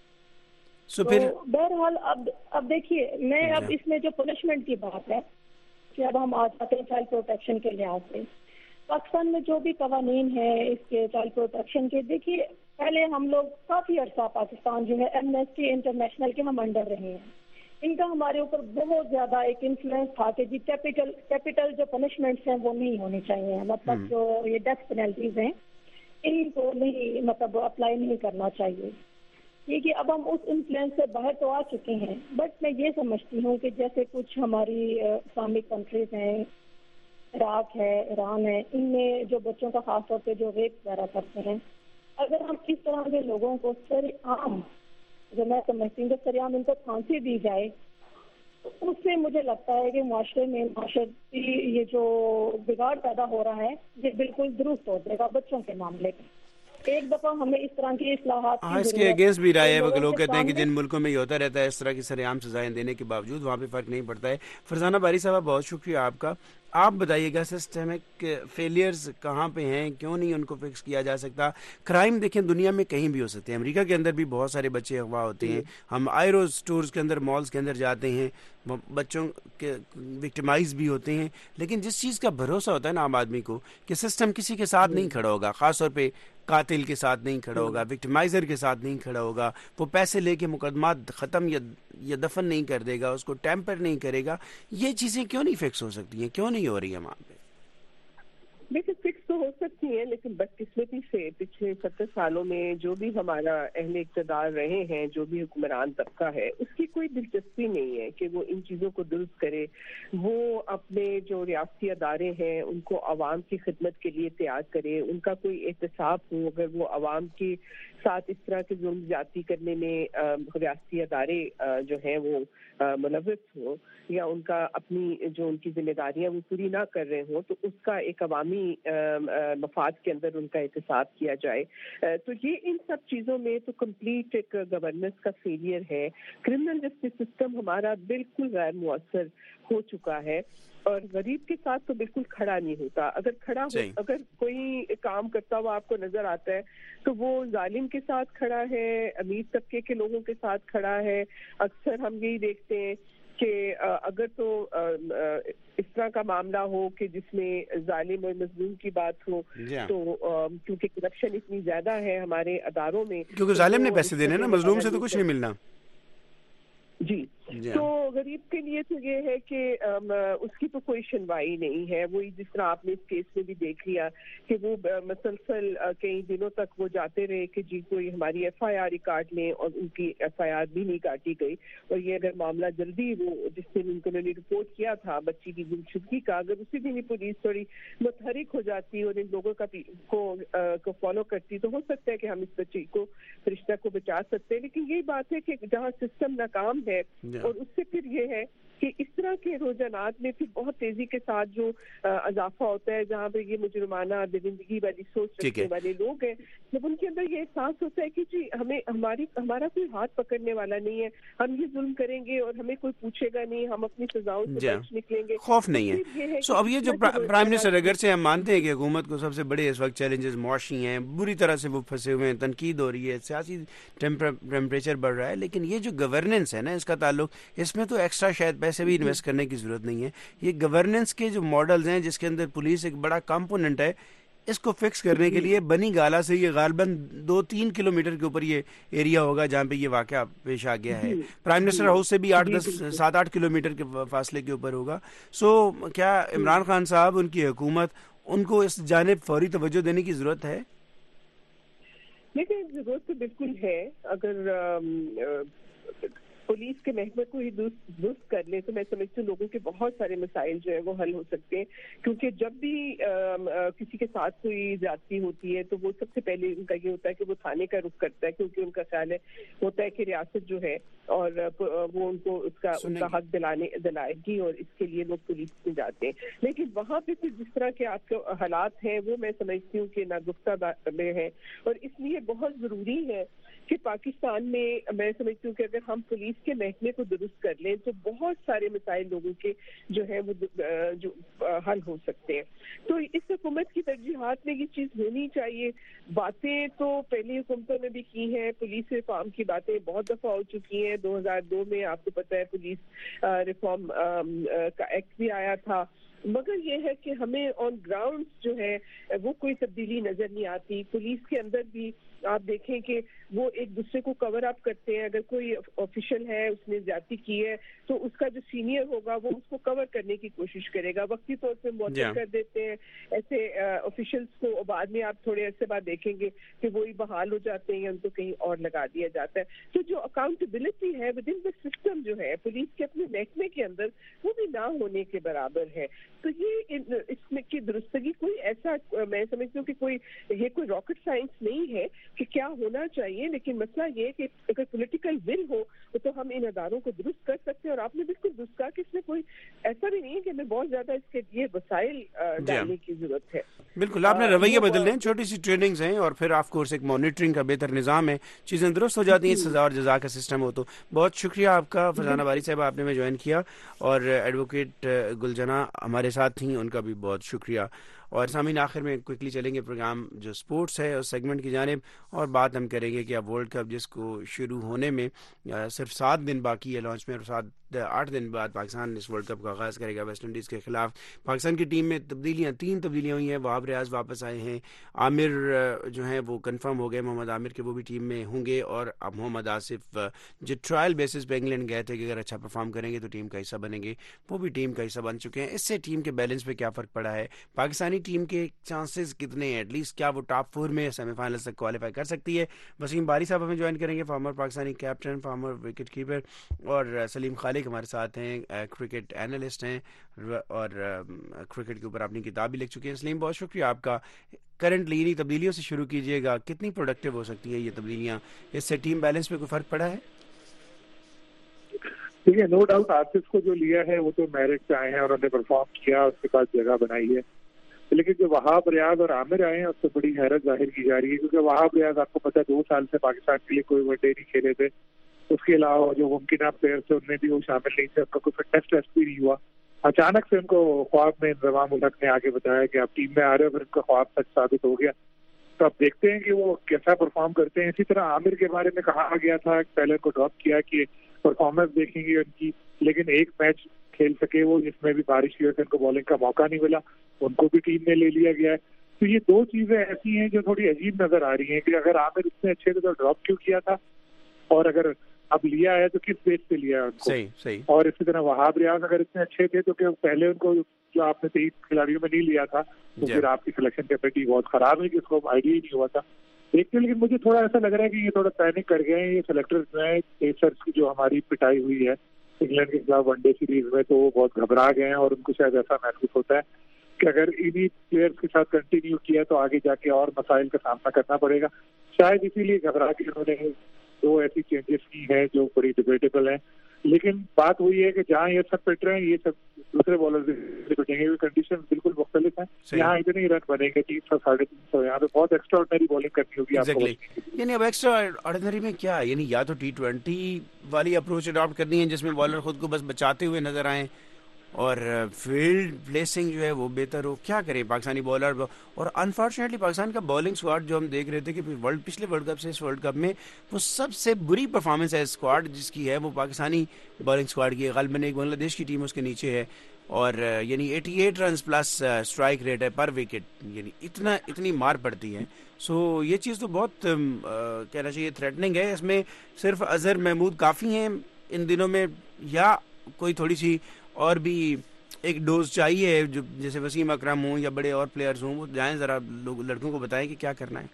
so پھر بہرحال اب اب دیکھیے میں اب اس میں جو پنشمنٹ کی بات ہے کہ اب ہم آ جاتے ہیں چائلڈ پروٹیکشن کے لحاظ سے. پاکستان میں جو بھی قوانین ہیں اس کے چائلڈ پروٹیکشن کے، دیکھیے پہلے ہم لوگ کافی عرصہ پاکستان جو ہے ایمنسٹی انٹرنیشنل کے ہم انڈر رہے ہیں. ان کا ہمارے اوپر بہت زیادہ ایک انفلوئنس تھا کہ جی کیپیٹل کیپیٹل جو پنشمنٹس ہیں وہ نہیں ہونی چاہیے، مطلب جو یہ ڈیتھ پینلٹیز ہیں ان کو نہیں مطلب اپلائی نہیں کرنا چاہیے. ٹھیک ہے، اب ہم اس انفلوئنس سے باہر تو آ چکے ہیں، بٹ میں یہ سمجھتی ہوں کہ جیسے کچھ ہماری اسلامک کنٹریز ہیں، عراق ہے، ایران ہے، ان میں جو بچوں کا خاص طور پہ جو ریپ وغیرہ کرتے ہیں، اگر ہم اس طرح کے لوگوں کو سر عام جو میں سمجھتی ہوں کہ سر عام ان کو پھانسی دی جائے، اس سے مجھے لگتا ہے کہ معاشرے میں معاشرتی یہ جو بگاڑ پیدا ہو رہا ہے یہ بالکل درست ہو جائے گا بچوں کے معاملے میں. ایک دفعہ ہمیں اس طرح کی اصلاحات ہاں اس کے اگینسٹ بھی رائے ہے، وہ لوگ کہتے ہیں کہ جن ملکوں میں یہ ہوتا رہتا ہے اس طرح کی سر عام سزائیں دینے کے باوجود وہاں پہ فرق نہیں پڑتا ہے. فرزانہ باری صاحبہ بہت شکریہ آپ کا. آپ بتائیے گا سسٹمک فیلئرز کہاں پہ ہیں، کیوں نہیں ان کو فکس کیا جا سکتا؟ کرائم دیکھیں دنیا میں کہیں بھی ہو سکتے ہیں، امریکہ کے اندر بھی بہت سارے بچے اغوا ہوتے ہیں، ہم آئرو اسٹورز کے اندر مالز کے اندر جاتے ہیں، بچوں کے وکٹمائز بھی ہوتے ہیں، لیکن جس چیز کا بھروسہ ہوتا ہے نا عام آدمی کو کہ سسٹم کسی کے ساتھ نہیں کھڑا ہوگا، خاص طور پہ قاتل کے ساتھ نہیں کھڑا ہوگا، وکٹمائزر کے ساتھ نہیں کھڑا ہوگا، وہ پیسے لے کے مقدمات ختم یا یا دفن نہیں کر دے گا، اس کو ٹیمپر نہیں کرے گا، یہ چیزیں کیوں نہیں فکس ہو سکتی ہیں، کیوں نہیں ہو رہی ہیں وہاں پہ؟ دیکھیں فکس تو ہو سکتی ہیں، لیکن بدقسمتی سے پچھلے ستر سالوں میں جو بھی ہمارا اہل اقتدار رہے ہیں، جو بھی حکمران طبقہ ہے، اس کی کوئی دلچسپی نہیں ہے کہ وہ ان چیزوں کو درست کرے. وہ اپنے جو ریاستی ادارے ہیں ان کو عوام کی خدمت کے لیے تیار کرے، ان کا کوئی احتساب ہو. اگر وہ عوام کے ساتھ اس طرح کے ظلم زیادتی کرنے میں ریاستی ادارے جو ہیں وہ ملوث ہوں، یا ان کا اپنی جو ان کی ذمہ داریاں وہ پوری نہ کر رہے ہوں، تو اس کا ایک عوامی مفاد کے اندر ان کا احتساب کیا جائے. تو یہ ان سب چیزوں میں تو کمپلیٹ ایک گورننس کا فیلئر ہے. کرمنل جسٹس سسٹم ہمارا بالکل غیر مؤثر ہو چکا ہے، اور غریب کے ساتھ تو بالکل کھڑا نہیں ہوتا. اگر کھڑا ہو اگر کوئی کام کرتا ہوا آپ کو نظر آتا ہے تو وہ ظالم کے ساتھ کھڑا ہے، امیر طبقے کے لوگوں کے ساتھ کھڑا ہے. اکثر ہم یہی دیکھتے ہیں کہ اگر تو اس طرح کا معاملہ ہو کہ جس میں ظالم اور مظلوم کی بات ہو، تو کیونکہ کرپشن اتنی زیادہ ہے ہمارے اداروں میں، کیونکہ ظالم نے پیسے دینے نا، مظلوم سے تو کچھ نہیں ملنا. جی تو غریب کے لیے تو یہ ہے کہ اس کی تو کوئی سنوائی نہیں ہے. وہی جس طرح آپ نے اس کیس میں بھی دیکھ لیا کہ وہ مسلسل کئی دنوں تک وہ جاتے رہے کہ جی کوئی ہماری ایف آئی آر کاٹ لیں، اور ان کی ایف آئی آر بھی نہیں کاٹی گئی. اور یہ اگر معاملہ جلدی وہ جس دن ان نے رپورٹ کیا تھا بچی کی گمشدگی کا، اگر اسی دن ہی پولیس تھوڑی متحرک ہو جاتی اور ان لوگوں کا کو فالو کرتی تو ہو سکتا ہے کہ ہم اس بچی کو فرشتہ کو بچا سکتے. لیکن یہی بات ہے کہ جہاں سسٹم ناکام ہے، اور اس سے پھر یہ ہے کہ اس طرح کے رجحانات میں پھر بہت تیزی کے ساتھ جو اضافہ ہوتا ہے، جہاں پہ یہ مجرمانہ درندگی والی سوچ رکھنے والے لوگ ہیں، جب ان کے اندر یہ احساس ہوتا ہے کہ جی ہمیں ہماری ہمارا کوئی ہاتھ پکڑنے والا نہیں ہے، ہم یہ ظلم کریں گے اور ہمیں کوئی پوچھے گا نہیں، ہم اپنی سزاؤں سے بچ نکلیں گے، خوف نہیں ہے. سو اب یہ جو پرائم منسٹر اگر سے ہم مانتے ہیں کہ حکومت کو سب سے بڑے اس وقت چیلنجز معاشی ہیں، بری طرح سے وہ پھنسے ہوئے ہیں، تنقید ہو رہی ہے، سیاسی ٹیمپریچر بڑھ رہا ہے، لیکن یہ جو گورننس ہے نا اس کا تعلق، اس میں تو ایکسٹرا شاید پیسے بھی انویسٹ کرنے کی ضرورت نہیں ہے. یہ گورننس کے جو ماڈلز ہیں جس کے اندر پولیس ایک بڑا کمپوننٹ ہے، اس کو فکس کرنے کے لیے بنی گالا سے یہ غالباً دو تین کلومیٹر کے اوپر یہ ایریا ہوگا جہاں پہ یہ واقعہ پیش آ گیا ہے. پرائم منسٹر ہاؤس سے بھی آٹھ دس سات آٹھ کلومیٹر کے فاصلے کے اوپر ہوگا. سو کیا عمران خان صاحب، ان کی حکومت ان کو اس جانب فوری توجہ دینے کی ضرورت ہے؟ لیکن ضرورت تو بالکل ہے. اگر پولیس کے محکمے کو ہی درست کر لیں تو میں سمجھتی ہوں لوگوں کے بہت سارے مسائل جو ہیں وہ حل ہو سکتے ہیں. کیونکہ جب بھی کسی کے ساتھ کوئی زیادتی ہوتی ہے تو وہ سب سے پہلے ان کا یہ ہوتا ہے کہ وہ تھانے کا رخ کرتا ہے, کیونکہ ان کا خیال ہے ہوتا ہے کہ ریاست جو ہے اور وہ ان کو اس کا اس کا حق دلانے دلائے گی, اور اس کے لیے لوگ پولیس میں جاتے ہیں. لیکن وہاں پہ پھر جس طرح کے آپ کے حالات ہیں وہ میں سمجھتی ہوں کہ ناگفتہ میں ہیں, اور اس لیے بہت ضروری ہے کہ پاکستان میں میں سمجھتی ہوں کہ اگر ہم پولیس کے محکمے کو درست کر لیں تو بہت سارے مسائل لوگوں کے جو ہے وہ جو حل ہو سکتے ہیں. تو اس حکومت کی ترجیحات میں یہ چیز ہونی چاہیے. باتیں تو پہلی حکومتوں میں بھی کی ہیں, پولیس ریفارم کی باتیں بہت دفعہ ہو چکی ہیں. دو ہزار دو میں آپ کو پتہ ہے پولیس ریفارم کا ایکٹ بھی آیا تھا, مگر یہ ہے کہ ہمیں آن گراؤنڈ جو ہے وہ کوئی تبدیلی نظر نہیں آتی. پولیس کے اندر بھی آپ دیکھیں کہ وہ ایک دوسرے کو کور اپ کرتے ہیں. اگر کوئی آفیشل ہے اس نے زیادتی کی ہے تو اس کا جو سینئر ہوگا وہ اس کو کور کرنے کی کوشش کرے گا, وقتی طور پہ معطل کر دیتے ہیں ایسے آفیشلس کو. بعد میں آپ تھوڑے عرصے بعد دیکھیں گے کہ وہی بحال ہو جاتے ہیں یا ان کو کہیں اور لگا دیا جاتا ہے. تو جو اکاؤنٹیبلٹی ہے ود ان دا سسٹم جو ہے پولیس کے اپنے محکمے کے اندر وہ بھی نہ ہونے کے برابر ہے. تو یہ اس میں کی درستگی کوئی ایسا میں سمجھتی ہوں کہ کوئی یہ کوئی راکٹ سائنس نہیں ہے کہ کیا ہونا چاہیے, لیکن مسئلہ یہ کہ اگر پولیٹیکل ول ہو تو ہم ان اداروں کو درست کر سکتے ہیں. اور آپ نے بالکل درست کہا کہ اس میں کوئی ایسا بھی نہیں ہے کہ ہمیں بہت زیادہ اس کے لیے وسائل ڈالنے کی ضرورت ہے. بالکل, آپ نے رویہ بدل رہے ہیں, چھوٹی سی ٹریننگز ہیں اور پھر آف کورس ایک مانیٹرنگ کا بہتر نظام ہے, چیزیں درست ہو جاتی ہیں, سزا اور جزا کا سسٹم ہو. تو بہت شکریہ آپ کا فرزانہ باری صاحب, آپ نے میں جوائن کیا, اور ایڈوکیٹ گلجنا ہمارے ساتھ تھیں, ان کا بھی بہت شکریہ. اور سامعین آخر میں کوئکلی چلیں گے پروگرام جو سپورٹس ہے اس سیگمنٹ کی جانب, اور بات ہم کریں گے کہ اب ورلڈ کپ جس کو شروع ہونے میں صرف سات دن باقی ہے لانچ میں, اور سات آٹھ دن بعد پاکستان اس ورلڈ کپ کا آغاز کرے گا ویسٹ انڈیز کے خلاف. پاکستان کی ٹیم میں تبدیلیاں تین تبدیلیاں ہوئی ہیں. وہاب ریاض واپس آئے ہیں, عامر جو ہیں وہ کنفرم ہو گئے, محمد عامر کے وہ بھی ٹیم میں ہوں گے, اور اب محمد آصف جو ٹرائل بیسس پہ انگلینڈ گئے تھے کہ اگر اچھا پرفارم کریں گے تو ٹیم کا حصہ بنیں گے, وہ بھی ٹیم کا حصہ بن چکے ہیں. اس سے ٹیم کے بیلنس پہ کیا فرق پڑا ہے, پاکستانی ٹیم کے چانسز کتنے ہیں, ایٹ لیسٹ کیا وہ ٹاپ فور میں سیمی فائنلز تک کوالیفائی کر سکتی ہے. وسیم باری صاحب ہمیں جوائن کریں گے, former Pakistani captain, former wicket keeper, اور سلیم خالق ہمارے ساتھ ہیں, کرکٹ اینالسٹ ہیں اور کرکٹ کے اوپر اپنی کتاب بھی لکھ چکے ہیں. سلیم, بہت شکریہ آپ کا. کرنٹلی انہی تبدیلیوں سے شروع کیجیے گا, کتنی پروڈکٹیو ہو سکتی ہے یہ تبدیلیاں, اس سے ٹیم بیلنس پہ کوئی فرق پڑا ہے؟ ٹھیک ہے, نو ڈاؤٹ آصف کو جو لیا ہے وہ تو میرٹ سے آئے ہیں اور انہوں نے پرفارم کیا, اس کے بعد جگہ بنائی ہے. لیکن جو وہاب ریاض اور عامر آئے ہیں اس سے بڑی حیرت ظاہر کی جا رہی ہے, کیونکہ وہاب ریاض آپ کو پتہ ہے دو سال سے پاکستان کے لیے کوئی ون ڈے نہیں کھیلے تھے. اس کے علاوہ جو ممکنہ پلیئر تھے ان میں بھی وہ شامل نہیں تھے, ان کا کوئی فٹنس ٹیسٹ بھی نہیں ہوا. اچانک سے ان کو خواب میں انضمام الحق نے آگے بتایا کہ آپ ٹیم میں آ رہے ہو, پھر ان کا خواب سچ ثابت ہو گیا. تو آپ دیکھتے ہیں کہ وہ کیسا پرفارم کرتے ہیں. اسی طرح عامر کے بارے میں کہا گیا تھا پہلے کو ڈراپ کیا کہ پرفارمنس دیکھیں گے ان کی, لیکن ایک میچ کھیل سکے وہ جس میں بھی بارش کی وجہ سے ان کو بالنگ کا موقع نہیں ملا, ان کو بھی ٹیم میں لے لیا گیا ہے. تو یہ دو چیزیں ایسی ہیں جو تھوڑی عجیب نظر آ رہی ہیں کہ اگر عامر اتنے اچھے تھے تو ڈراپ کیوں کیا تھا, اور اگر اب لیا ہے تو کس بیس پہ لیا ہے ان کو. صحیح صحیح. اور اسی طرح وہاب ریاض اگر اتنے اچھے تھے تو کہ پہلے ان کو جو آپ نے تیئیس کھلاڑیوں میں نہیں لیا تھا تو پھر آپ کی سلیکشن کیپیسٹی بہت خراب ہے کہ اس کو آئیڈیا ہی نہیں ہوا تھا. دیکھتے, لیکن مجھے تھوڑا ایسا لگ رہا ہے کہ یہ تھوڑا پینک کر گئے ہیں یہ سلیکٹرز جو ہیں, پیسرز کی جو ہماری پٹائی ہوئی ہے انگلینڈ کے خلاف ون ڈے سیریز میں, تو وہ بہت گھبرا گئے ہیں, اور ان کو شاید ایسا محسوس ہوتا ہے کہ اگر انہی پلیئرز کے ساتھ کنٹینیو کیا تو آگے جا کے اور مسائل کا سامنا کرنا پڑے گا. شاید اسی لیے گھبرا کے انہوں نے دو ایسی چینجز کی ہیں جو بڑی ڈیبیٹیبل ہیں. لیکن بات وہی ہے کہ جہاں یہ سب پٹ رہے ہیں یہ سب دوسرے بالرز پٹیں گے, کنڈیشن بالکل مختلف ہیں. یہاں اتنے ہی رن بنے گے تین سو ساڑھے تین سو, یہاں پہ بہت ایکسٹرا آرڈنری بالنگ کرنی ہوگی آپ کو. یعنی اب ایکسٹرا آرڈنری میں کیا, یعنی یا تو ٹی ٹوینٹی والی اپروچ اڈاپٹ کرنی ہے جس میں بالر خود کو بس بچاتے ہوئے نظر آئیں, اور فیلڈ پلیسنگ جو ہے وہ بہتر ہو. کیا کریں پاکستانی بالر, اور انفارچونیٹلی پاکستان کا بالنگ اسکواڈ جو ہم دیکھ رہے تھے کہ ورلڈ پچھلے ورلڈ کپ سے اس ورلڈ کپ میں وہ سب سے بری پرفارمنس ہے اسکواڈ جس کی ہے وہ پاکستانی بالنگ اسکواڈ کی ہے. غالباً ایک بنگلہ دیش کی ٹیم اس کے نیچے ہے, اور یعنی eighty eight runs plus strike rate ہے پر وکٹ, یعنی اتنا اتنی مار پڑتی ہے. سو یہ چیز تو بہت کہنا چاہیے تھریٹننگ ہے. اس میں صرف اظہر محمود کافی ہیں ان دنوں میں, یا کوئی تھوڑی سی اور بھی ایک ڈوز چاہیے جو جیسے وسیم اکرم ہوں یا بڑے اور پلیئرز ہوں وہ جائیں ذرا لوگ لڑکوں کو بتائیں کہ کیا کرنا ہے.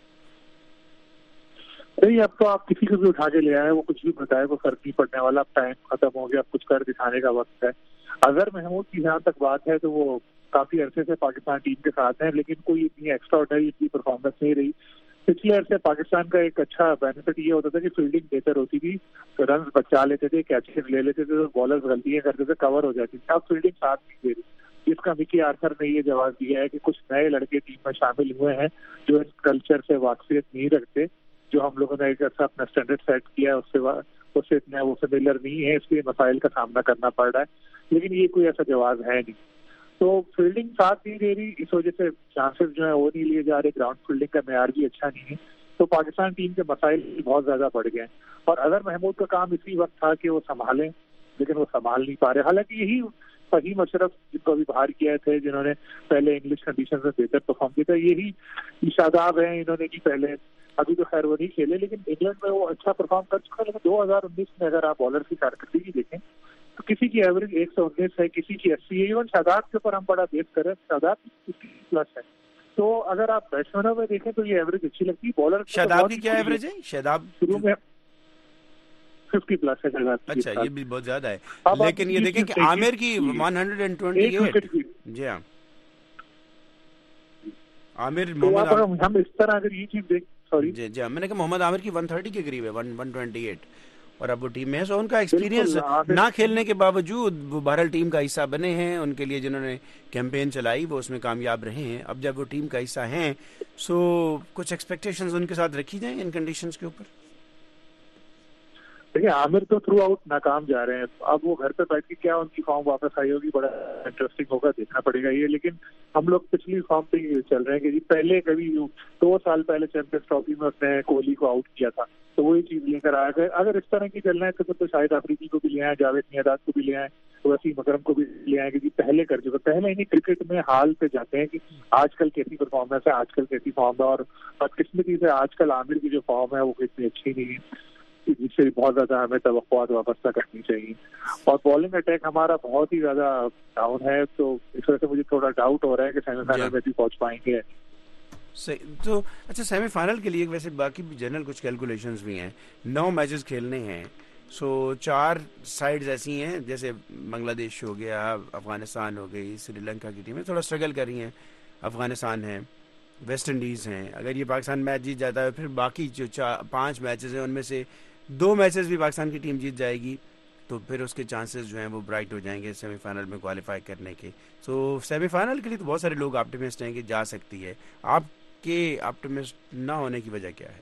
نہیں اب تو آپ کسی کو بھی اٹھا کے لے آئے وہ کچھ بھی بتائے وہ فرق نہیں پڑنے والا. اب ٹائم ختم ہو گیا, اب کچھ کر دکھانے کا وقت ہے. اظہر محمود کی جہاں تک بات ہے تو وہ کافی عرصے سے پاکستان ٹیم کے ساتھ ہیں لیکن کوئی اتنی ایکسٹرا آرڈنری اتنی پرفارمنس نہیں رہی. پچھلے عرصے پاکستان کا ایک اچھا بینیفٹ یہ ہوتا تھا کہ فیلڈنگ بہتر ہوتی تھی, رنز بچا لیتے تھے, کیچز لے لیتے تھے, تو بالرز غلطیاں کرتے تھے, کور ہو جاتی تھی. اب فیلڈنگ ساتھ نہیں دے رہی, جس کا مکی آرتھر نے یہ جواب دیا ہے کہ کچھ نئے لڑکے ٹیم میں شامل ہوئے ہیں جو اس کلچر سے واقفیت نہیں رکھتے, جو ہم لوگوں نے ایک عرصہ اپنا اسٹینڈرڈ سیٹ کیا ہے اس سے اس سے اتنا وہ فیملیئر نہیں ہے, اس لیے مسائل کا سامنا کرنا پڑ رہا ہے. لیکن یہ کوئی ایسا جواز ہے نہیں. تو فیلڈنگ ساتھ نہیں دے رہی, اس وجہ سے چانسز جو ہیں وہ نہیں لیے جا رہے, گراؤنڈ فیلڈنگ کا معیار بھی اچھا نہیں ہے. تو پاکستان ٹیم کے مسائل بہت زیادہ بڑھ گئے ہیں اور اظہر محمود کا کام اسی وقت تھا کہ وہ سنبھالیں لیکن وہ سنبھال نہیں پا رہے. حالانکہ یہی فہیم اشرف جن کو ابھی باہر کیا تھے جنہوں نے پہلے انگلش کنڈیشن میں بہتر پرفارم کیا تھا, یہی شاداب ہیں انہوں نے کی پہلے, ابھی تو خیر وہ نہیں کھیلے لیکن انگلینڈ میں وہ اچھا پرفارم کر چکا. لیکن دو ہزار انیس میں اگر آپ بالر کی کارکردگی دیکھیں تو کسی کی ایوریج ایک سو انیس ہے, کسی کی اسی ہے. ایون شاداب کے اوپر ہم بڑا بیس کریں, شاداب کی پلس ہے. تو اگر آپ بیٹسمینوں میں دیکھیں تو یہ ایوریج اچھی لگتی ہے. بالر شاداب کی کیا ایوریج ہے؟ شاداب شروع میں ففٹی پلس ہے شاداب. اچھا یہ بھی بہت زیادہ ہے. لیکن یہ دیکھیں کہ عامر کی ایک سو اٹھائیس. جی ہاں عامر محمد ہم اس طرح اگر یہ چیز دیکھ سوری جی جی میں نے کہا محمد عامر کی ایک سو تیس کے قریب ہے, ایک سو اٹھائیس, اور اب وہ ٹیم میں ہے. سو ان کا ایکسپیرینس نہ کھیلنے کے باوجود وہ بہرحال ٹیم کا حصہ بنے ہیں. ان کے لیے جنہوں نے کیمپین چلائی وہ اس میں کامیاب رہے ہیں. اب جب وہ ٹیم کا حصہ ہیں سو کچھ ایکسپیکٹیشنز ان کے ساتھ رکھی جائیں ان کنڈیشنز کے اوپر. دیکھیں عامر تو تھرو آؤٹ ناکام جا رہے ہیں. اب وہ گھر پہ بیٹھ کے کیا ان کی فارم واپس آئی ہوگی, بڑا انٹرسٹنگ ہوگا, دیکھنا پڑے گا یہ. لیکن ہم لوگ پچھلی فارم پہ ہی چل رہے ہیں کہ جی پہلے کبھی دو سال پہلے چیمپئنز ٹرافی میں اس نے کوہلی کو آؤٹ کیا تھا تو وہی چیز لے کر آیا. اگر اس طرح کی چلنا ہے تو تو شاید افریدی کو بھی لے آئیں, جاوید میرداد کو بھی لے آئیں, وسیم اکرم کو بھی لے آئیں کہ جی پہلے کر چکے. پہلے انہیں کرکٹ میں حال پہ جاتے ہیں کہ آج کل کیسی پرفارمنس ہے, آج کل کیسی فارم ہے. اور بدقسمتی سے آج کل عامر کی جو فارم ہے وہ اتنی اچھی نہیں ہے جس سے بہت زیادہ ہمیں توقعات وابستہ کرنی چاہیے. اور بالنگ اٹیک ہمارا بہت ہی زیادہ ڈاؤن ہے, تو اس وجہ سے مجھے تھوڑا ڈاؤٹ ہو رہا ہے کہ سیمی فائنل میں بھی پہنچ پائیں گے. تو اچھا سیمی فائنل کے لیے ویسے باقی جنرل کچھ کیلکولیشنز بھی ہیں. نو میچز کھیلنے ہیں, سو چار سائیڈز ایسی ہیں جیسے بنگلہ دیش ہو گیا, افغانستان ہو گئی, سری لنکا کی ٹیمیں تھوڑا اسٹرگل کر رہی ہیں, افغانستان ہے, ویسٹ انڈیز ہیں. اگر یہ پاکستان میچ جیت جاتا ہے پھر باقی جو چار پانچ میچز ہیں ان میں سے دو میچز بھی پاکستان کی ٹیم جیت جائے گی تو پھر اس کے چانسز جو ہیں وہ برائٹ ہو جائیں گے سیمی فائنل میں کوالیفائی کرنے کے. سو سیمی فائنل کے لیے تو بہت سارے لوگ آپٹیمسٹ ہیں کہ جا سکتی ہے. آپ کے آپٹیمسٹ نہ ہونے کی وجہ کیا ہے؟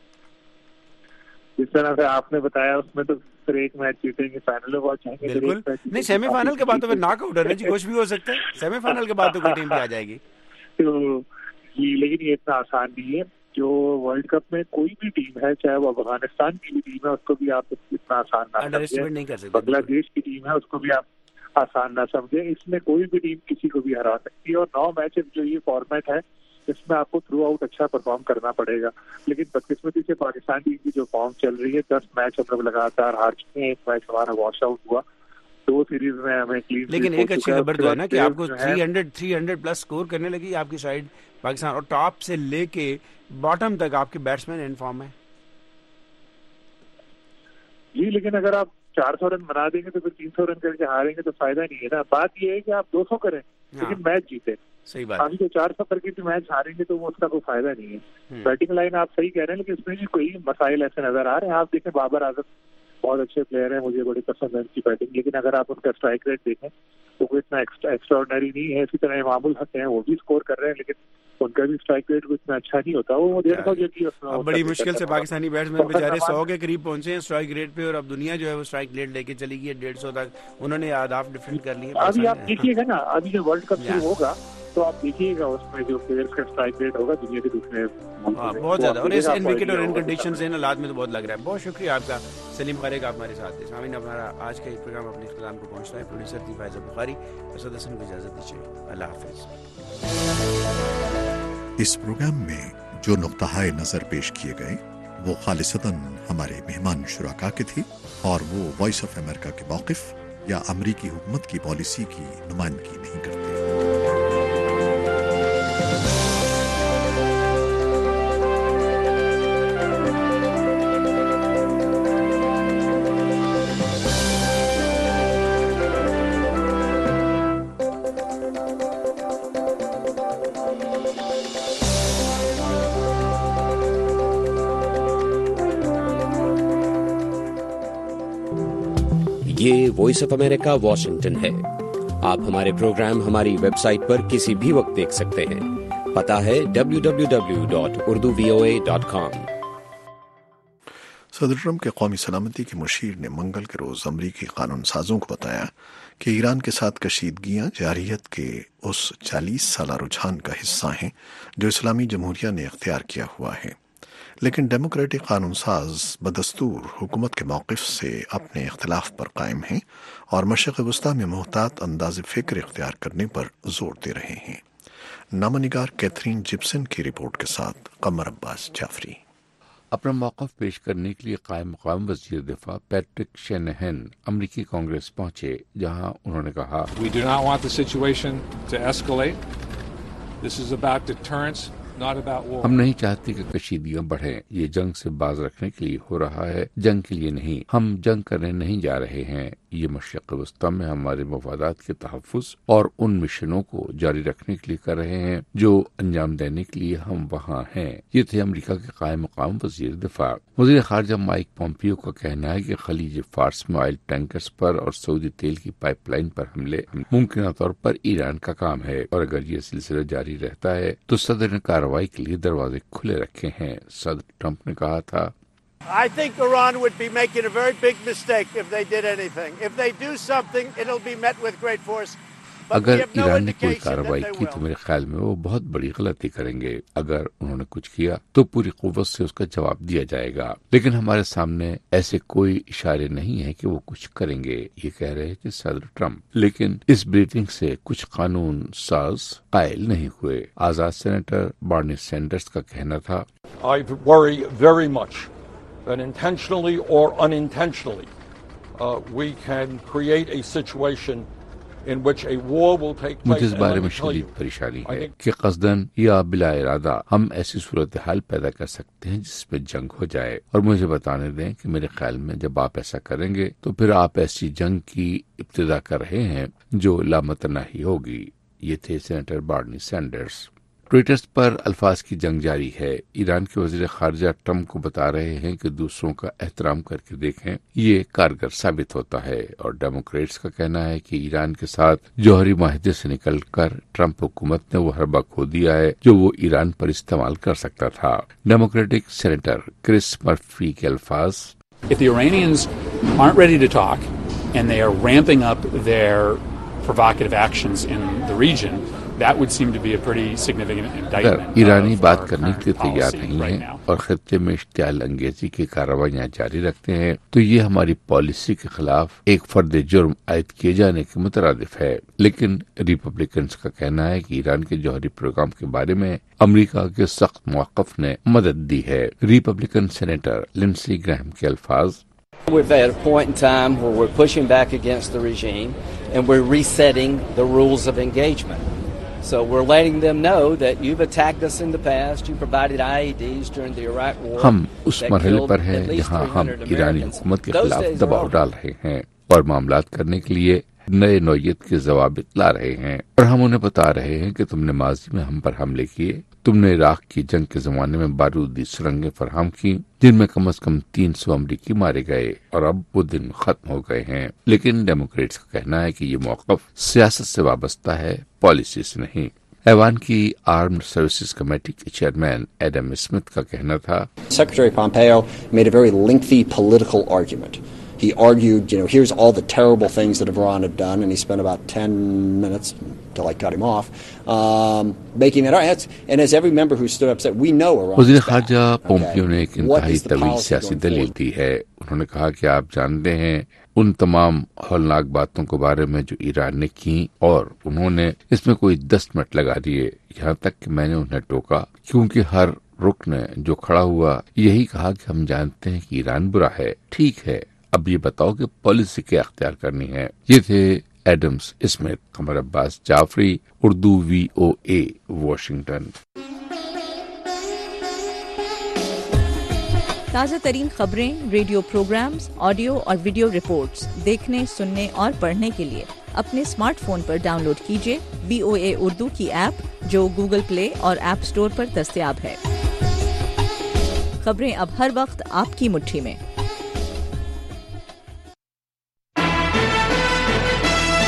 جس طرح سے آپ نے بتایا اس میں تو پھر ایک میچ جیتیں گے, فائنل میں پہنچ جائیں گے. بالکل نہیں, سیمی فائنل کے بعد تو پھر ناک آؤٹ ہے جی, کچھ بھی ہو سکتا ہے. سیمی فائنل کے بعد تو کوئی ٹیم بھی آ جائے گی. تو لیکن یہ اتنا آسان نہیں ہے. جو ورلڈ کپ میں کوئی بھی ٹیم ہے, چاہے وہ افغانستان کی بھی ٹیم ہے, اس کو بھی آپ اتنا آسان نہ سمجھیں. بنگلہ دیش کی ٹیم ہے اس کو بھی آپ آسان نہ سمجھیں. اس میں کوئی بھی ٹیم کسی کو بھی ہرا سکتی ہے. اور نو میچز جو یہ فارمیٹ ہے اس میں آپ کو تھرو آؤٹ اچھا پرفارم کرنا پڑے گا. لیکن بدقسمتی سے پاکستان ٹیم کی جو فارم چل رہی ہے, دس میچ ہم لوگ لگاتار ہار چکے ہیں, ایک میچ ہمارا واش آؤٹ ہوا, دو سیریز میں ہمیں کلین. لیکن ایک اچھی خبر تو ہے نا کہ آپ کو three hundred three hundred plus score کرنے لگی آپ کی سائڈ پاکستان, اور ٹاپ سے لے کے باٹم تک آپ کے بیٹسمین ان فارم ہے. جی لیکن اگر آپ چار سو رن بنا دیں گے تو پھر تین سو رن کر کے ہاریں گے تو فائدہ نہیں ہے نا. بات یہ ہے کہ آپ دو سو کریں لیکن میچ جیتے. صحیح بات. ابھی جو چار سو کر کے بھی میچ ہاریں گے تو وہ اس کا کوئی فائدہ نہیں ہے. بیٹنگ لائن آپ صحیح کہہ رہے ہیں لیکن اس میں بھی کوئی مسائل ایسے نظر آ رہے ہیں. آپ دیکھیں بابر اعظم بہت اچھے پلیئر ہیں, مجھے بڑی پسند ہے ان کی بیٹنگ, لیکن اگر آپ ان کا اسٹرائک ریٹ دیکھیں تو کوئی اتنا ایکسٹرا آرڈنری نہیں ہے. اسی طرح امام الحق ہیں, وہ بھی اسکور کر رہے ہیں لیکن ان کا بھی اسٹرائک ریٹ اتنا اچھا نہیں ہوتا. وہ ڈیڑھ سو جو کی بڑی مشکل سے پاکستانی بیٹسمین بیچارے سو کے قریب پہنچے ہیں اسٹرائک ریٹ پہ, اور اب دنیا جو ہے وہ اسٹرائک ریٹ لے کے چلی گئی ہے ڈیڑھ سو تک. انہوں نے اہداف ڈیفینڈ کر لیے. ابھی آپ دیکھیے گا نا, ابھی جو ورلڈ کپ شروع ہوگا تو آپ دیکھیے گا اس میں جو پلیئرز کا اسٹرائک ریٹ ہوگا دنیا کے دوسرے بہت زیادہ, اور اس ان وکٹ اور ان کنڈیشنز ان حالات میں تو بہت لگ رہا ہے. بہت شکریہ آپ کا سلیم فارغ, آپ ہمارے ساتھ تھے. سامعین ہمارا آج کا یہ پروگرام اپنے اختتام کو پہنچتا ہے. پروڈیوسر تھی فائزہ بخاری, اسد حسن کو اجازت دیجیے. اللہ حافظ. اس پروگرام میں جو نقطہ نظر پیش کیے گئے وہ خالصتاً ہمارے مہمان شرکا کے تھے, اور وہ وائس آف امریکہ کے موقف या अमरीकी हुकूमत की पॉलिसी की नुमाइंदगी नहीं करते। ये वॉइस ऑफ अमेरिका वॉशिंगटन है। आप हमारे प्रोग्राम हमारी वेबसाइट पर किसी भी वक्त देख सकते हैं। पता है W W W dot Urdu V O A dot com. सदर ट्रंप के कौमी सलामती के मुशीर ने मंगल के रोज अमरीकी कानून साजों को बताया कि ईरान के साथ कशीदगियां जारियत के उस चालीस साल रुझान का हिस्सा हैं जो इस्लामी जमहूरिया ने इख्तियार किया हुआ है, लेकिन डेमोक्रेटिक कानून साज बदस्तूर हुकूमत के मौक़िफ़ से अपने इख्तिलाफ पर कायम हैं और मशरिक़ वस्ता में मोहतात अंदाज़ फ़िक्र इख्तियार करने पर जोर दे रहे हैं। नामनिगार कैथरीन जिप्सन की रिपोर्ट के साथ कमर अब्बास जाफरी। अपना मौक़िफ़ पेश करने के लिए कायम मक़ाम वज़ीर दिफ़ा पैट्रिक शेनहन अमरीकी कांग्रेस पहुंचे, जहां उन्होंने कहा, We do not want the situation to escalate. This is about deterrence. हम नहीं चाहते कि कशीदियां बढ़ें। ये जंग से बाज रखने के लिए हो रहा है, जंग के लिए नहीं। हम जंग करने नहीं जा रहे हैं। ये मशरिक़ वस्ता में हमारे मफादात के तहफ़्फ़ुज़ और उन मिशनों को जारी रखने के लिए कर रहे हैं जो अंजाम देने के लिए हम वहाँ हैं। ये थे अमरीका के कायम मक़ाम वज़ीर दिफ़ा। वज़ीर ख़ारजा माइक पॉम्पियो का कहना है कि खलीज फार्स में ऑयल टैंकर्स पर और सऊदी तेल की पाइपलाइन पर हमले मुमकिन तौर पर ईरान का काम है, और अगर ये सिलसिला जारी रहता है तो सदर ने कार्रवाई के लिए दरवाजे खुले रखे हैं। सदर ट्रंप ने कहा था, I think Iran would be making a very big mistake if they did anything. If they do something, it'll be met with great force. अगर ईरान ने कोई कार्रवाई की तो मेरे ख्याल में वो बहुत बड़ी गलती करेंगे। अगर उन्होंने कुछ किया तो पूरी कुव्वत से उसका जवाब दिया जाएगा, लेकिन हमारे सामने ऐसे कोई इशारे नहीं है कि वो कुछ करेंगे। ये कह रहे थे सदर ट्रंप, लेकिन इस ब्रीफिंग से कुछ कानून साज कायल नहीं हुए। आजाद सेनेटर बार्नी सैंडर्स का कहना था, I worry very much that intentionally or unintentionally uh, we can create a situation in which a war will take place. मुझे इस बारे में शदीद परेशानी है कि कस्दन या बिला इरादा हम ऐसी सूरत हाल पैदा कर सकते हैं जिसमें जंग हो जाए, और मुझे बताने दें कि मेरे ख्याल में जब आप ऐसा करेंगे तो फिर आप ऐसी जंग की इब्तिदा कर रहे हैं जो लामतनाही होगी। ये थे सेनेटर बार्नी सैंडर्स। ट्विटर्स पर अल्फाज की जंग जारी है। ईरान के वज़ीर ख़ारजा ट्रंप को बता रहे हैं कि दूसरों का एहतराम करके देखें, ये कारगर साबित होता है। और डेमोक्रेट्स का कहना है कि ईरान के साथ जौहरी माहिदे से निकलकर ट्रंप हुकूमत ने वो हरबा खो दिया है जो वो ईरान पर इस्तेमाल कर सकता था। डेमोक्रेटिक सेनेटर क्रिस मर्फी के अल्फाज, If the Iranians aren't ready to talk and they are ramping up their provocative actions in the region, that would seem to be a pretty significant indictment. अगर ईरानी बात करने के लिए तैयार नहीं है और खत्ते में इश्तियाल अंगेजी की कार्रवाइयां जारी रखते हैं तो ये हमारी पॉलिसी के खिलाफ एक फर्द जुर्म आयद किए जाने के मुतरादिफ है। लेकिन रिपब्लिकन्स का कहना है कि ईरान के जौहरी प्रोग्राम के बारे में अमेरिका के सख्त मौक़िफ़ ने मदद दी है। रिपब्लिकन सेनेटर लिंडसे ग्राहम के अल्फाज, We're at a point in time where we're pushing back against the regime and we're resetting the rules of engagement. So we're letting them know that you've attacked us in the past, you provided I E Ds during the Iraq war. हम उस मरहले पर हैं जहां हम ईरानी हुकूमत के खिलाफ दबाव डाल रहे हैं और मामलात करने के लिए नए नौयत के जवाब ला रहे हैं, और हम उन्हें बता रहे हैं कि तुमने माजी में हम पर हमले किए, तुमने इराक की जंग के जमाने में बारूदी सुरंगें फराहम की जिनमें कम अज कम तीन सौ अमरीकी मारे गए, और अब वो दिन खत्म हो गए हैं। लेकिन डेमोक्रेट्स का कहना है कि ये मौक़िफ़ सियासत से वाबस्ता है, पॉलिसी से नहीं। ऐवान की आर्म्ड सर्विसेज कमेटी के चेयरमैन एडम स्मिथ का कहना था, Secretary Pompeo made a very lengthy political argument. He argued, you know, here's all the terrible things that Iran had done, and he spent about ten minutes until I cut him off, um, making that argument. And as every member who stood up said, we know Iran. वज़ीर ख़ारजा Pompeo ने एक इंतहाई तवील सियासी दलील दी है। उन्होंने कहा कि आप जानते हैं उन तमाम हौलनाक बातों के बारे में जो ईरान ने की, और उन्होंने इसमें कोई दस मिनट लगा दिए, यहाँ तक कि मैंने उन्हें टोका, क्योंकि हर रुकन जो खड़ा हुआ यही कहा कि हम जानते हैं कि ईरान बुरा है। ठीक है, اب یہ بتاؤ کہ پالیسی کیا اختیار کرنی ہے۔ یہ تھے Adams Smith. Qamar Abbas Jafri, Urdu V O A, Washington. تازہ ترین خبریں، ریڈیو پروگرامز، آڈیو اور ویڈیو رپورٹس دیکھنے، سننے اور پڑھنے کے لیے اپنے اسمارٹ فون پر ڈاؤن لوڈ کیجیے وی او اے اردو کی ایپ، جو گوگل پلے اور ایپ اسٹور پر دستیاب ہے۔ خبریں اب ہر وقت آپ کی مٹھی میں۔